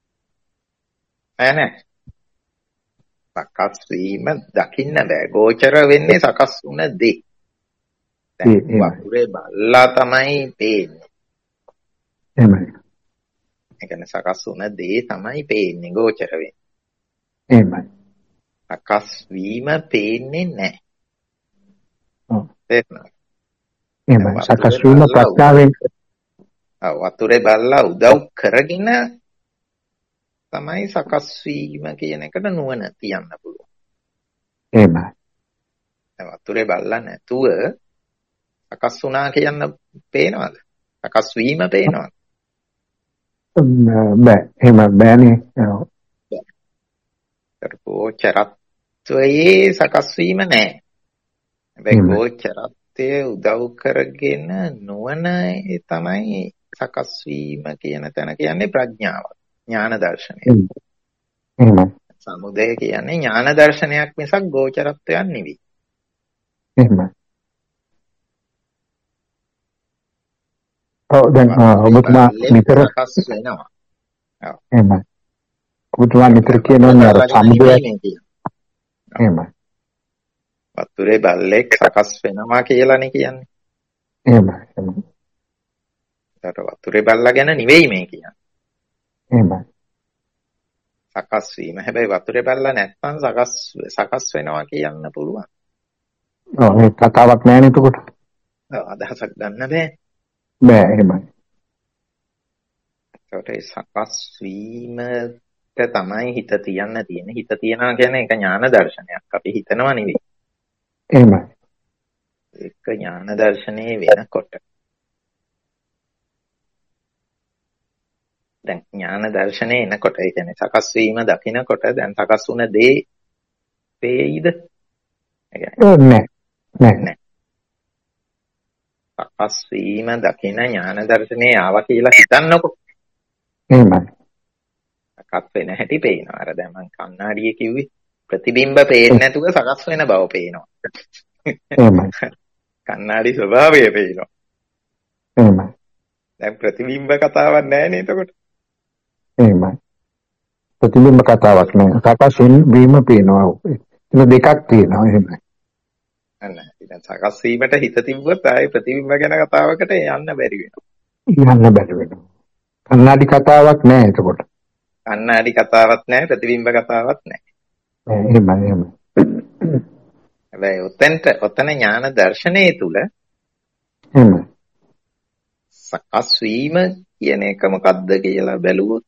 නෑ. සකස් වීම දකින්න බෑ. ගෝචර වෙන්නේ සකස් වුණ දේ. දැන් වතුරේ බල්ලා තමයි පේන්නේ. එහෙමයි. ඒ කියන්නේ සකස් වුණ දේ තමයි පේන්නේ ගෝචර වෙන්නේ. එහෙමයි. සකස් වීම පේන්නේ නැහැ. ඔව්. එහෙමයි. සකස් වීම ප්‍රත්‍යාවෙන් වතුරේ බල්ලා උදව් කරගෙන තමයි සකස් වීම කියන එකට නුවණ තියන්න පුළුවන්. එහෙමයි. වතුරේ බල්ලා නැතුව සකස් වුණා කියන්න පේනවද? සකස් වීම පේනවා. බෑ එහෙම බෑනේ. ගෝචරත්වයේ සකස් වීම නැහැ. හැබැයි ගෝචරත්වය උදව් කරගෙන නොවන තමයි සකස් වීම කියන තැන කියන්නේ ප්‍රඥාව. ඥාන දර්ශනය. සමුදය කියන්නේ ඥාන දර්ශනයක් මිසක් ගෝචරත්වයක් නෙවෙයි. එහෙමයි. දැන් ඔබතුමා නිතර සකස් වෙනවා. එහෙමයි. ඔබතුමා නිතර කියනවා සමුදය. එහෙමයි. වතුරේ බල්ලෙක් සකස් වෙනවා කියලානේ කියන්නේ. එහෙමයි. එහෙමයි. ඒකට වතුරේ බල්ලා ගැන නෙවෙයි මේ කියන්නේ. එහෙමයි. සකස් වීම. හැබැයි වතුරේ බල්ලා නැත්නම් සකස් වෙනවා කියන්න පුළුවන්. ඔව් ඒ කතාවක් නෑ නේද එතකොට? ඔව් අදහසක් ගන්න බෑ. බෑ එහෙමයි. ඒකට ඒ සකස් වීමට තමයි හිත තියන්න තියෙන්නේ. හිත තියනවා කියන්නේ ඒක ඥාන දර්ශනයක්. අපි හිතනවා නෙවෙයි. එහෙමයි. ඒක ඥාන දර්ශනේ වෙනකොට. දැන් ඥාන දර්ශනේ එනකොට ඒ කියන්නේ සකස් වීම දකිනකොට දැන් සකස් වුණ දේ වේයිද? නෑ. සකස් වීම දකින ඥාන දර්ශනේ ආවා කියලා හිතන්නකො. එහෙමයි. සකස් වෙන හැටි පේනවා. අර දැන් මං කණ්ණාඩියේ කිව්වේ ප්‍රතිබිම්බ පේන්නේ නැතුව සකස් වෙන බව පේනවා. එහෙමයි. කණ්ණාඩි ස්වභාවය පේනවා. එහෙමයි. දැන් ප්‍රතිබිම්බ කතාවක් නැහැ නේ එතකොට. එහෙමයි. ප්‍රතිබිම්බ කතාවක් නෑ. සකස් වීම පේනවා. එතන දෙකක් තියෙනවා එහෙමයි. අන්න ඉතින් සකස් වීමට හිත තිබ්බොත් ආයේ ප්‍රතිබිම්බ ගැන කතාවකට යන්න බැරි වෙනවා. යන්න බැරි වෙනවා. කන්නාඩි කතාවක් නෑ එතකොට. කන්නාඩි කතාවක් නෑ ප්‍රතිබිම්බ කතාවක් නෑ. එහෙමයි. හැබැයි ඔතන ඥාන දර්ශනයේ තුල එහෙමයි. සකස් වීම කියන එක මොකද්ද කියලා බැලුවොත්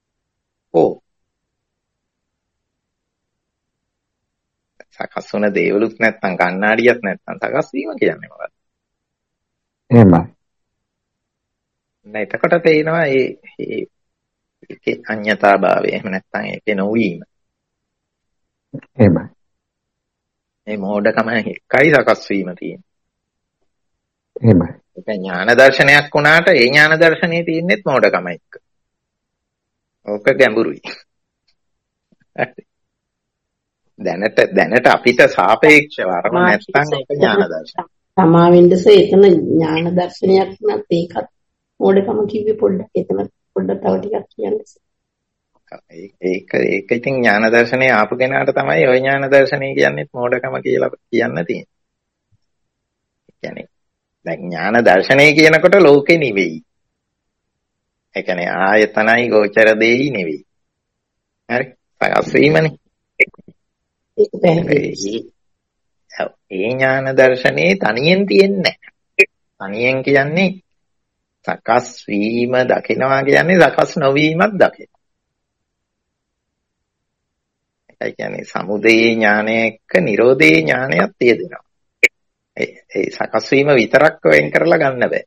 සකස් වුණ දේවලුත් නැත්නම් කණ්ණාඩියක් නැත්නම් සකස් වීම කියන්නේ මොකක්ද? එහෙමයි. නෑ එතකොට තේනවා ඒකේ අඤ්ඤතාභාවය. එහෙම නැත්නම් ඒකේ නොවීම. එහෙමයි. මේ මෝඩකම එකයි සකස් වීම තියෙන්නේ. එහෙමයි. ඒක ඥාන දර්ශනයක් වුණාට ඒ ඥාන දර්ශනේ තියෙන්නේත් මෝඩකම එක්ක. ඕක ගැඹුරුයි. දැනට අපිට සාපේක්ෂව අරම නැත්නම් ඒක ඥාන දර්ශනය. සමාවෙන්නස එතන ඥාන දර්ශනයක් නත් ඒකත් මොඩකම කිව්වේ පොඩ්ඩක් එතන පොඩ්ඩක් තව ටිකක් කියන්න. ඒක ඉතින් ඥාන දර්ශනේ ආපු කෙනාට තමයි ওই ඥාන දර්ශනේ කියන්නේත් මොඩකම කියලා කියන්න තියෙන්නේ. කියන්නේ දැන් ඥාන දර්ශනේ කියනකොට ලෝකේ නෙවෙයි. ඒ කියන්නේ ආයතනයි ගෝචර දෙයි නෙවෙයි. හරි? සකස් වීමනේ. ඒ ඥාන දර්ශනේ තනියෙන් තියෙන්නේ නැහැ. තනියෙන් කියන්නේ සකස් වීම දකිනවා කියන්නේ සකස් නොවීමක් දකිනවා. ඒකයි කියන්නේ සමුදේ ඥානය එක්ක නිරෝධේ ඥානයක් තියෙනවා. ඒ සකස් වීම විතරක් වෙන් කරලා ගන්න බෑ.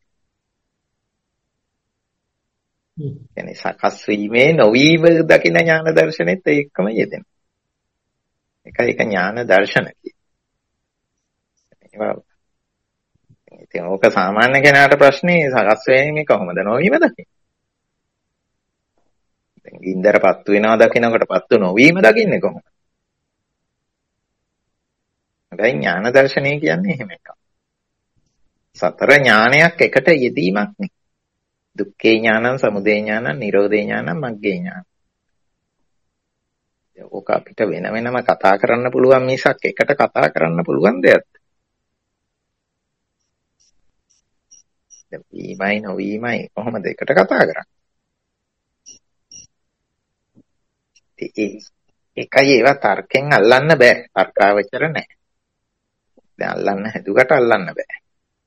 කියන්නේ සකස් වීමේ නොවීම දකින ඥාන දර්ශනෙත් ඒකම යෙදෙනවා. ඒක ඥාන දර්ශන කියන්නේ. ඉතින් ඕක සාමාන්‍ය කෙනාට ප්‍රශ්නේ සකස් වෙන්නේ කොහොමද නොවීම දකින්නේ? දැන් ගින්දර පත්තු වෙනවා දකින්නකොට පත්තු නොවීම දකින්නේ කොහොමද? හැබැයි ඥාන දර්ශනය කියන්නේ එහෙම එකක්. සතර ඥානයක් එකට යෙදීමක් නේ. දුක්ඛේ ඥානං, සමුදය ඥානං, නිරෝධේ ඥානං, මග්ගේ ඥානං. ඕක අපිට වෙන වෙනම කතා කරන්න පුළුවන් මිසක් එකට කතා කරන්න පුළුවන් දෙයක්. දැන් වීමයි නොවීමයි කොහොමද එකට කතා කරන්නේ? ඒකයි ඒවා තර්කෙන් අල්ලන්න බෑ. තර්කාවචර නැහැ. දැන් අල්ලන්න හැදුවට අල්ලන්න බෑ.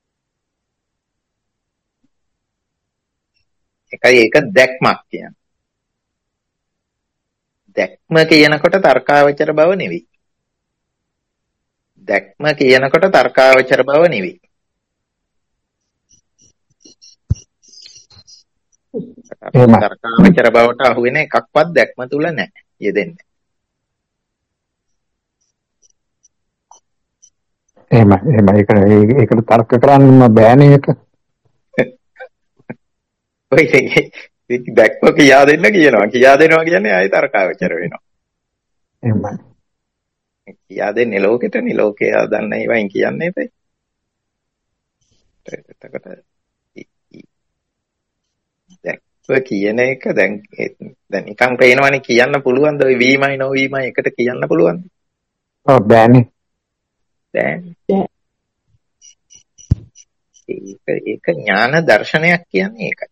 ඒකයි ඒක දැක්මක් කියන්නේ. දැක්ම කියනකොට තර්කාවචර බව නෙවෙයි. දැක්ම කියනකොට තර්කාවචර බව නෙවෙයි. අපේ තර්කාවචර බවට අහු වෙන එකක්වත් දැක්ම තුල නැහැ යෙදෙන්නේ. ඒකට තර්ක කරන්න බෑනේ එක. ඔය දැක්ම කියා දෙන්න කියනවා. කියා දෙනවා කියන්නේ ආයේ තර්කාවචර වෙනවා. එහෙමයි. කියා දෙන්නේ ලෝකෙටනේ. ලෝකය දන්න ඒවායින් කියන්නේ එපේ. එතකොට දැක්ම කියන එක දැන් නිකන් පේනවනේ කියන්න පුළුවන්ද? ඔය වීමයි නොවීමයි එකට කියන්න පුළුවන්ද? ඔව් බෑනේ. ඒක ඥාන දර්ශනයක් කියන්නේ ඒකයි.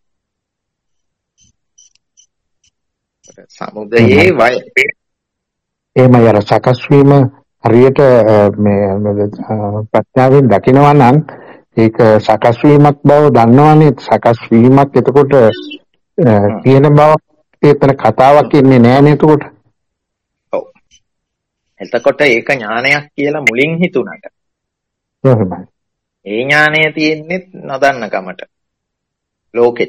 සමුදයේ වය. එහෙමයි අර සකස් වීම හරියට මේ ප්‍රඥාවෙන් දකිනවා නම් ඒක සකස් වීමක් බව දන්නවනේ. සකස් වීමක් එතකොට තියෙන බව ඒතන කතාවක් ඉන්නේ නෑනේ එතකොට. ඔව්. එතකොට ඒක ඥානයක් කියලා මුලින් හිතුණාට. එහෙමයි. ඒ ඥානය තියෙන්නේ නොදන්නකමට. ලෝකෙට.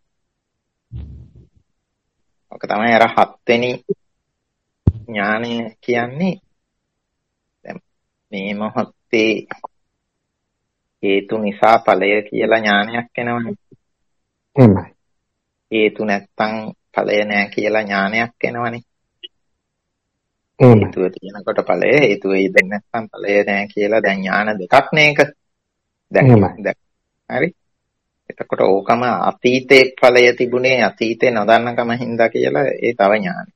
ඔක තමයි අර 7 වෙනි ඥානය කියන්නේ. දැන් මේ මොහොතේ හේතු නිසා ඵලය කියලා ඥානයක් එනවනේ. එහෙමයි. හේතු නැත්තම් ඵලය නැහැ කියලා ඥානයක් එනවනේ. එහෙමයි. හේතුව තියෙනකොට ඵලය, හේතුව ඉදෙන්නේ නැත්තම් ඵලය නැහැ කියලා දැන් ඥාන දෙකක් නේක. දැන් හරි. එතකොට ඕකම අතීතේ ඵලය තිබුණේ අතීතේ නොදන්නකම හින්දා කියලා ඒ තව ඥානයක්.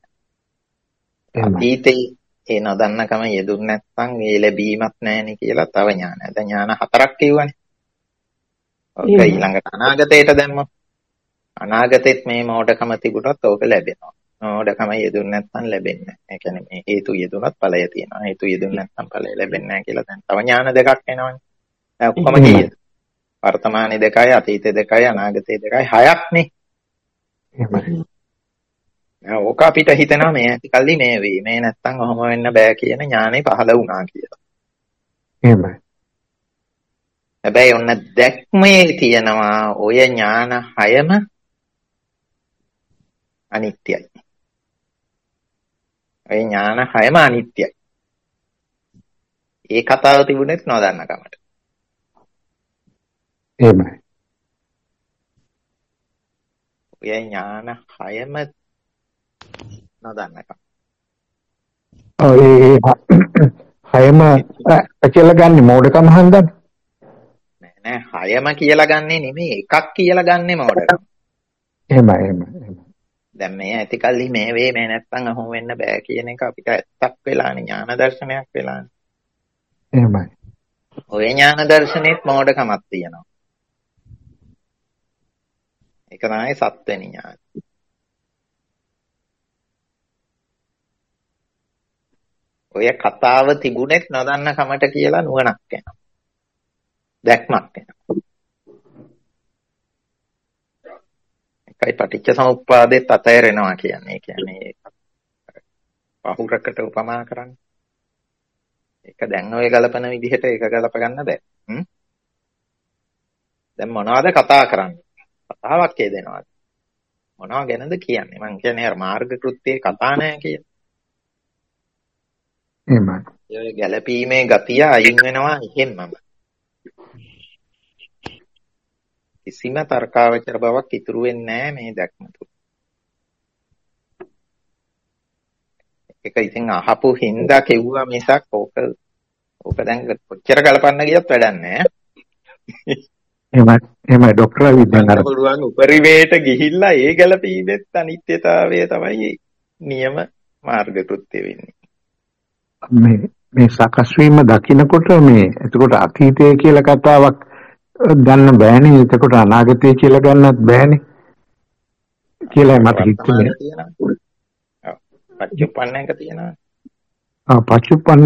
අතීතේ ඒ නොදන්නකම යෙදුන්නේ නැත්නම් ඒ ලැබීමක් නැහෙනි කියලා තව ඥානයක්. දැන් ඥාන 4ක් කියවනේ. ඔක ඊළඟට අනාගතයට දැම්මොත් අනාගතෙත් මේ මෝඩකම තිබුණොත් ඕක ලැබෙනවා. මෝඩකම යෙදුන්නේ නැත්නම් ලැබෙන්නේ නැහැ. ඒ කියන්නේ මේ හේතු යෙදුනොත් ඵලය තියෙනවා. හේතු යෙදුන්නේ නැත්නම් ඵලය ලැබෙන්නේ නැහැ කියලා දැන් තව ඥාන දෙකක් එනවනේ. දැන් ඔක්කොම කීයද? වර්තමානයේ 2යි, අතීතයේ 2යි, අනාගතයේ 2යි, 6ක් නේ. එහෙමයි. ඕක අපිට හිතනවා මේ ඇතිකල්ලි මේ වෙයි. මේ නැත්තම් ඔහොම වෙන්න බෑ කියන ඥානෙ පහළ වුණා කියලා. එහෙමයි. හැබැයි ඔන්න දැක්මේ තියෙනවා ඔය ඥාන 6ම අනිත්‍යයි. ඔය ඥාන 6ම අනිත්‍යයි. ඒ කතාව තිබුණෙත් නොදන්න කමට. එහෙමයි. ඔය ඥාන 6ම නොදන්නකම. ඔය හයම කියලා ගන්න මෝඩකම හන්දන්නේ. නෑ 6ම කියලා ගන්නෙ නෙමෙයි එකක් කියලා ගන්නෙ මෝඩකම. එහෙමයි. දැන් මේ ඇතිකල්ලි මේ වේ මේ නැත්තම් අහුම් වෙන්න බෑ කියන එක අපිට ඇත්තක් වෙලානේ ඥාන දර්ශනයක් වෙලානේ. එහෙමයි. ඔය ඥාන දර්ශනෙත් මෝඩකමක් තියෙනවා. ඒක තමයි 7 වෙනි ඥාන. ඔය කතාව තිබුණෙත් නොදන්න කමට කියලා නුවණක් එනවා. දැක්මක් එනවා. ඒකයි පටිච්ච සමුප්පාදෙත් අතහැරෙනවා කියන්නේ. ඒ කියන්නේ පහුරකට උපමා කරන්නේ. ඒක දැන් ඔය ගලපන විදිහට ඒක ගලප ගන්න බෑ. දැන් මොනවද කතා කරන්නේ? කතාවක් හේදෙනවාද? මොනවා ගැනද කියන්නේ? මං කියන්නේ අර මාර්ග කෘත්‍යයේ කතා නැහැ කියලා. එහෙමයි. ඒ ගැළපීමේ ගතිය අයින් වෙනවා එහෙම්මම. කිසිම තර්කාවචර බවක් ඉතුරු වෙන්නේ නැහැ මේ දැක්ම තුල. ඒක ඉතින් අහපු හින්දා කෙව්වා මිසක් ඕක දැන් කොච්චර ගලපන්න ගියත් වැඩක් නැහැ. එහෙමයි ડોක්ටර් විද්‍යාන් අර පුළුවන් උපරිමයට ගිහිල්ලා ඒ ගැළපීමෙත් අනිත්‍යතාවය තමයි නියම මාර්ග කෘත්‍ය වෙන්නේ. මේ සකස් වීම දකින්නකොට මේ එතකොට අතීතය කියලා කතාවක් ගන්න බෑනේ. එතකොට අනාගතය කියලා ගන්නත් බෑනේ කියලා මට හිතුනේ. පච්චුප්පන්න එක තියෙනවා. පච්චුප්පන්න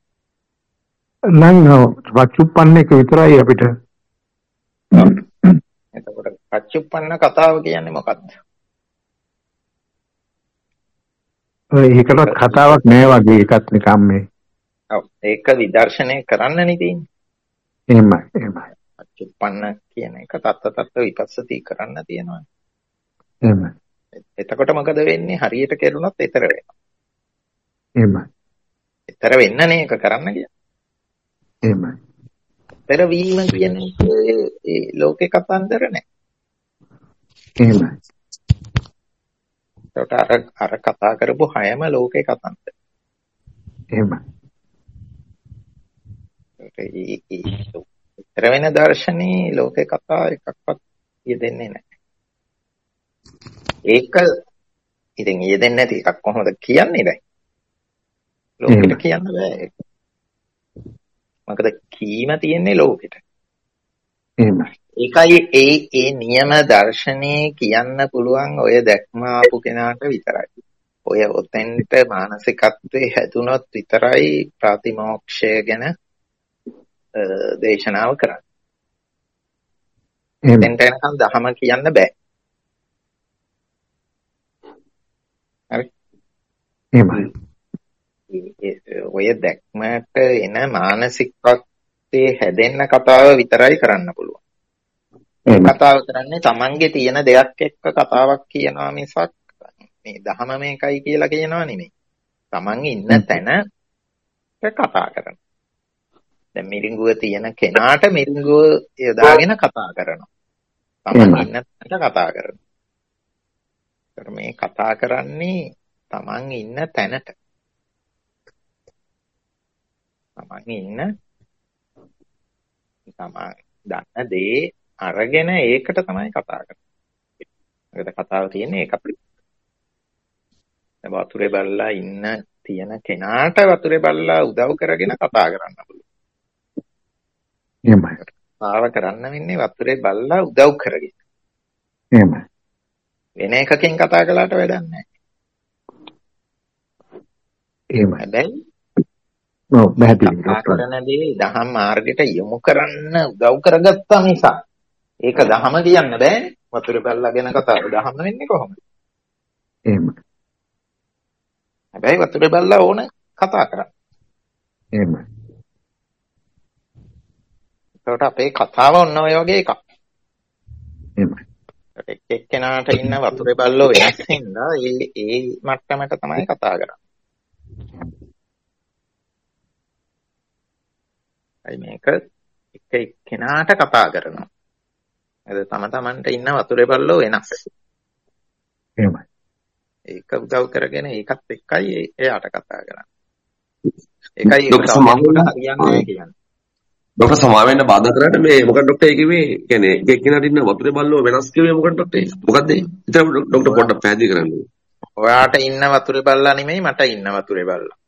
නම් පච්චුප්පන්න එක විතරයි අපිට. එතකොට පච්චුප්පන්න කතාව කියන්නේ මොකක්ද? ඒකවත් කතාවක් නෑ වගේ එකක් නිකම් මේ. ඔව් ඒක විදර්ශනය කරන්නනේ තියෙන්නේ. එහෙමයි. පච්චුප්පන්න කියන එක තත්ත විපස්සති කරන්න තියෙනවා. එහෙමයි. එතකොට මොකද වෙන්නේ? හරියට කෙරුණොත් ඊතර වෙනවා. එහෙමයි. ඊතර වෙන්නනේ ඒක කරන්න කියන්නේ. එහෙමයි. ඊතර වීම කියන එක ඒ ලෝකේ කතන්දර නෑ. එහෙමයි. ඒකට අර කතා කරපු හැම ලෝකේ කතන්දර. එහෙමයි. ඊතර වෙන දර්ශනේ ලෝකේ කතා එකක්වත් යෙදෙන්නේ නැහැ. ඒක ඉතින් යෙදෙන්නේ නැති එකක් කොහොමද කියන්නේ දැන්? ලෝකෙට කියන්න බෑ ඒක. මොකද කීම තියෙන්නේ ලෝකෙට. එහෙමයි. ඒකයි ඒ නියම දර්ශනේ කියන්න පුළුවන් ඔය දැක්ම ආපු කෙනාට විතරයි. ඔය ඔතෙන්ට මානසිකත්වයේ හැදුනොත් විතරයි ප්‍රතිමෝක්ෂය ගැන දේශනාව කරන්නේ. එතෙන්ට එනකම් දහම කියන්න බෑ. හරි. එහෙමයි. ඔය දැක්මට එන මානසිකත්වයේ හැදෙන්න කතාව විතරයි කරන්න පුළුවන්. ඒ කතාව කරන්නේ Tamange තියෙන දෙයක් එක්ක කතාවක් කියනවා මිසක් මේ දහම මේකයි කියලා කියනවා නෙමෙයි. Taman ඉන්න තැන කතා කරනවා. දැන් මිරිඟුව තියෙන කෙනාට මිරිඟුව යොදාගෙන කතා කරනවා. Taman ඉන්න තැනට කතා කරනවා. මේ කතා කරන්නේ Taman ඉන්න තැනට. Taman ඉන්න Taman දන්න දේ අරගෙන ඒකට තමයි කතා කරන්නේ. ඒකට කතාව තියෙන්නේ ඒක අපිට. වතුරේ බල්ලා ඉන්න තියෙන කෙනාට වතුරේ බල්ලා උදව් කරගෙන කතා කරන්න පුළුවන්. එහෙමයි. කතාව කරන්න වෙන්නේ වතුරේ බල්ලා උදව් කරගෙන. එහෙමයි. වෙන එකකින් කතා කළාට වැඩක් නැහැ. එහෙමයි. හැබැයි ඔව් පැහැදිලි කතා කරන දේ දහම් මාර්ගයට යොමු කරන්න උදව් කරගත්තා නිසා ඒක දහම කියන්න බෑ. වතුරේ බල්ලා ගැන කතාව දහම වෙන්නේ කොහොමද? එහෙමයි. හැබැයි වතුරේ බල්ලා ඕන කතා කරන්න. එහෙමයි. ඒකට අපේ කතාව ඔන්න ඔය වගේ එකක්. එහෙමයි. එක්කෙනාට ඉන්න වතුරේ බල්ලෝ වෙනස් වෙනවා. ඒ මට්ටමට තමයි කතා කරන්නේ. අයි මේක එක්කෙනාට කතා කරනවා. එද තමන්ට ඉන්න වතුරේ බල්ලෝ වෙනස්. එහෙමයි. ඒක උදව් කරගෙන ඒකත් එක්කයි එයාට කතා කරන්නේ. ඒකයි සමාවෙන්න හරියන්නේ කියන්නේ. ડોક્ટર සමාවෙන්න බාධා කරාට මේ මොකක්ද ડોක්ටර් ඒ කිව්වේ කියන්නේ එක්කෙනාට ඉන්න වතුරේ බල්ලෝ වෙනස් කිව්වේ මොකක්ද ડોක්ටර්? මොකද්ද ඒ? ඉතින් ડોක්ටර් පොඩ්ඩක් පැහැදිලි කරන්න. ඔයාට ඉන්න වතුරේ බල්ලා නෙමෙයි මට ඉන්න වතුරේ බල්ලා.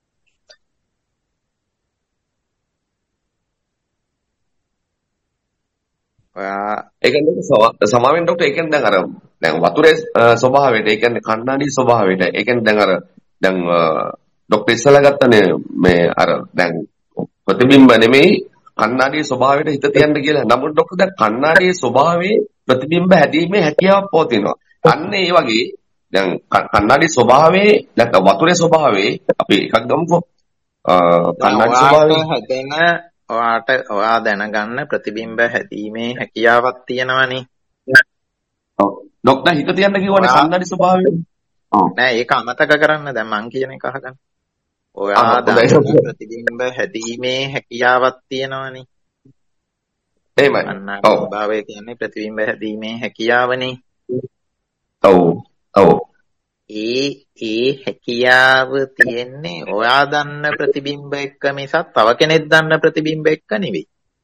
ඒ කියන්නේ සමාවෙන් ડોක්ටර් ඒ කියන්නේ දැන් වතුරේ ස්වභාවයට ඒ කියන්නේ කණ්ණාඩි ස්වභාවයට ඒ කියන්නේ දැන් ડોක්ටර් ඉස්සලා ගත්තනේ මේ අර දැන් ප්‍රතිබිම්බ නෙමෙයි කණ්ණාඩියේ ස්වභාවයට හිත තියන්න කියලා. නමුත් ડોක්ටර් දැන් කණ්ණාඩියේ ස්වභාවයේ ප්‍රතිබිම්බ හැදීමේ හැකියාවක් පවතිනවා. අන්න ඒ වගේ දැන් කණ්ණාඩියේ ස්වභාවයේ නැත්නම් වතුරේ ස්වභාවයේ අපි එකක් ගමුකෝ. කණ්ණාඩි ස්වභාවයේ හැදෙන ඔයා දැනගන්න ප්‍රතිබිම්බ හැදීමේ හැකියාවක් තියෙනවනේ. ඔව්. ડોක්ටර් හිත තියන්න කිව්වනේ කණ්ණාඩි ස්වභාවය. ඔව්. නෑ ඒක අමතක කරන්න දැන් මං කියන එක අහගන්න. ඔයා දැනගන්න ප්‍රතිබිම්බ හැදීමේ හැකියාවක් තියෙනවනේ. එහෙමයි. කණ්ණාඩි ස්වභාවය කියන්නේ ප්‍රතිබිම්බ හැදීමේ හැකියාවනේ. ඔව්. ඔව්. ඒ හැකියාව තියෙන්නේ ඔයා දන්න ප්‍රතිබිම්බ එක්ක මිසක් තව කෙනෙක් දන්න ප්‍රතිබිම්බ එක්ක නෙවෙයි.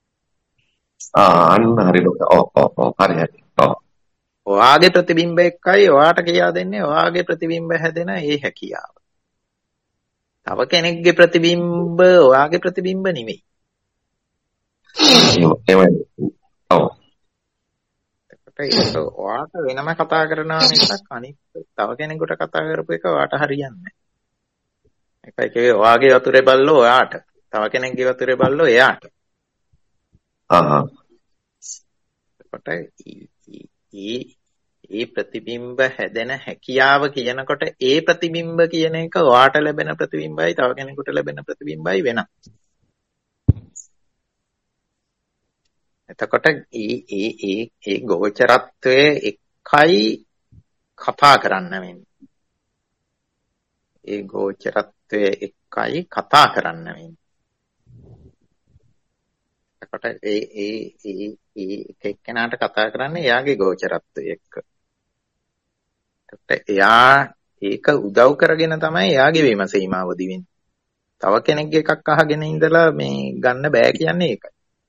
අන්න හරි ડોක්ටර්. ඔව් හරි. ඔව්. ඔයාගේ ප්‍රතිබිම්බ එක්කයි ඔයාට කියා දෙන්නේ ඔයාගේ ප්‍රතිබිම්බ හැදෙන ඒ හැකියාව. තව කෙනෙක්ගේ ප්‍රතිබිම්බ ඔයාගේ ප්‍රතිබිම්බ නෙවෙයි. එහෙමයි. ඔව්. ඒක ඔයාට වෙනම කතා කරනවා මිසක් අනිත් තව කෙනෙකුට කතා කරපු එක ඔයාට හරියන්නේ නැහැ. ඒකයි කිව්වේ ඔයාගේ වතුරේ බල්ලෝ ඔයාට, තව කෙනෙක්ගේ වතුරේ බල්ලෝ එයාට. ඒ ප්‍රතිබිම්බ හැදෙන හැකියාව කියනකොට ඒ ප්‍රතිබිම්බ කියන එක ඔයාට ලැබෙන ප්‍රතිබිම්බයි තව කෙනෙකුට ලැබෙන ප්‍රතිබිම්බයි වෙනස්. එතකොට ඒ ගෝචරත්වයේ එකයි කතා කරන්න වෙන්නේ. ඒ ගෝචරත්වයේ එකයි කතා කරන්න වෙන්නේ. එතකොට ඒ එක්කෙනාට කතා කරන්නේ එයාගේ ගෝචරත්වයේ එක්ක. එතකොට එයා ඒක උදව් කරගෙන තමයි එයාගේ විමසීමාව දිවෙන්නේ. තව කෙනෙක්ගේ එකක් අහගෙන ඉඳලා මේ ගන්න බෑ කියන්නේ ඒකයි.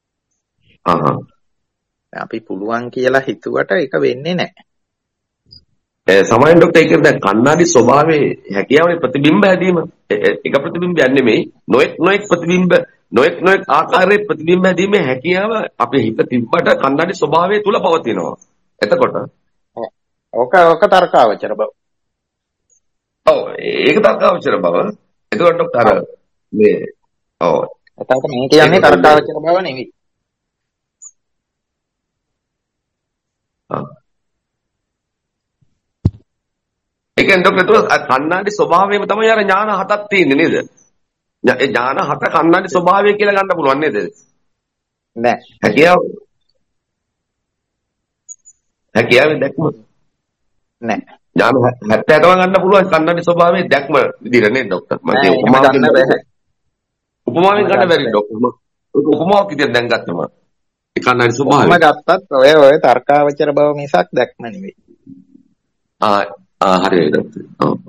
අපි පුළුවන් කියලා හිතුවට ඒක වෙන්නේ නැහැ. සමහරවිට ડોක්ටර් ඒක දැන් කණ්ණාඩි ස්වභාවයේ හැකියාවනේ ප්‍රතිබිම්බ හැදීම. එක ප්‍රතිබිම්බයක් නෙමෙයි. නොඑක් ප්‍රතිබිම්බ නොඑක් ආකාරයේ ප්‍රතිබිම්බ හැදීමේ හැකියාව අපේ හිත තිබ්බට කණ්ණාඩි ස්වභාවය තුල පවතිනවා. එතකොට ඕක තර්කාවචර බව. ඔව් ඒක තර්කාවචර බව. එතකොට ડોක්ටර් මේ ඔව් එතකොට මේ කියන්නේ තර්කාවචර බව නෙවෙයි. ඒ කියන්නේ ડોක්ටර් කණ්ණාඩි ස්වභාවයම තමයි අර ඥාන හතක් තියෙන්නේ නේද? ඒ ඥාන හත කණ්ණාඩි ස්වභාවය කියලා ගන්න පුළුවන් නේද? නෑ. හැකියාවේ දැක්ම නෑ. ඥාන 70ටම ගන්න පුළුවන් කණ්ණාඩි ස්වභාවයේ දැක්ම විදිහට නේද ડોක්ටර්? මම ඒ උපමාවෙන් ගන්න බැරි ડોක්ටර්. උපමාවක් විදිහට දැන් ගත්තම ඒ කණ්ණාඩි ස්වභාවය. මම ගත්තත් ඔය තර්කාවචර බව මිසක් දැක්ම නෙවෙයි. හරියි ડોක්ටර්.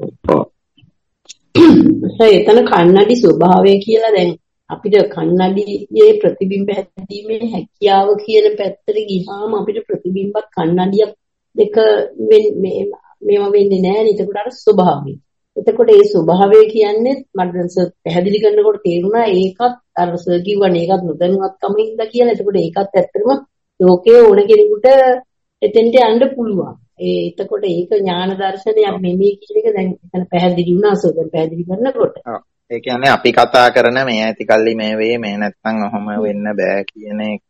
එතන කන්නඩි ස්වභාවය කියලා දැන් අපිට කන්නඩියේ ප්‍රතිබිම්බ හැදීමේ හැකියාව කියන පැත්තට ගියාම අපිට ප්‍රතිබිම්බක් කන්නඩියක් දෙක මේවා වෙන්නේ නැහැ නේද? ඒකට අර ස්වභාවය. එතකොට ඒ ස්වභාවය කියන්නේ මට පැහැදිලි කරනකොට තේරුණා ඒකත් අර සර් කිව්වනේ ඒකත් නොදැනුවත්කමින්ද කියලා. එතකොට ඒකත් ඇත්තටම ලෝකයේ ඕන කෙනෙකුට එතෙන්ට යන්න පුළුවන්. එතකොට ඒක ඥාන දර්ශනයක් නෙමෙයි කියන එක දැන් එතන පැහැදිලි වුණා සර්. දැන් පැහැදිලි කරනකොට. ඔව්. ඒ කියන්නේ අපි කතා කරන මේ ඇතිකල්ලි මේ වේ මේ නැත්තම් ඔහොම වෙන්න බෑ කියන එක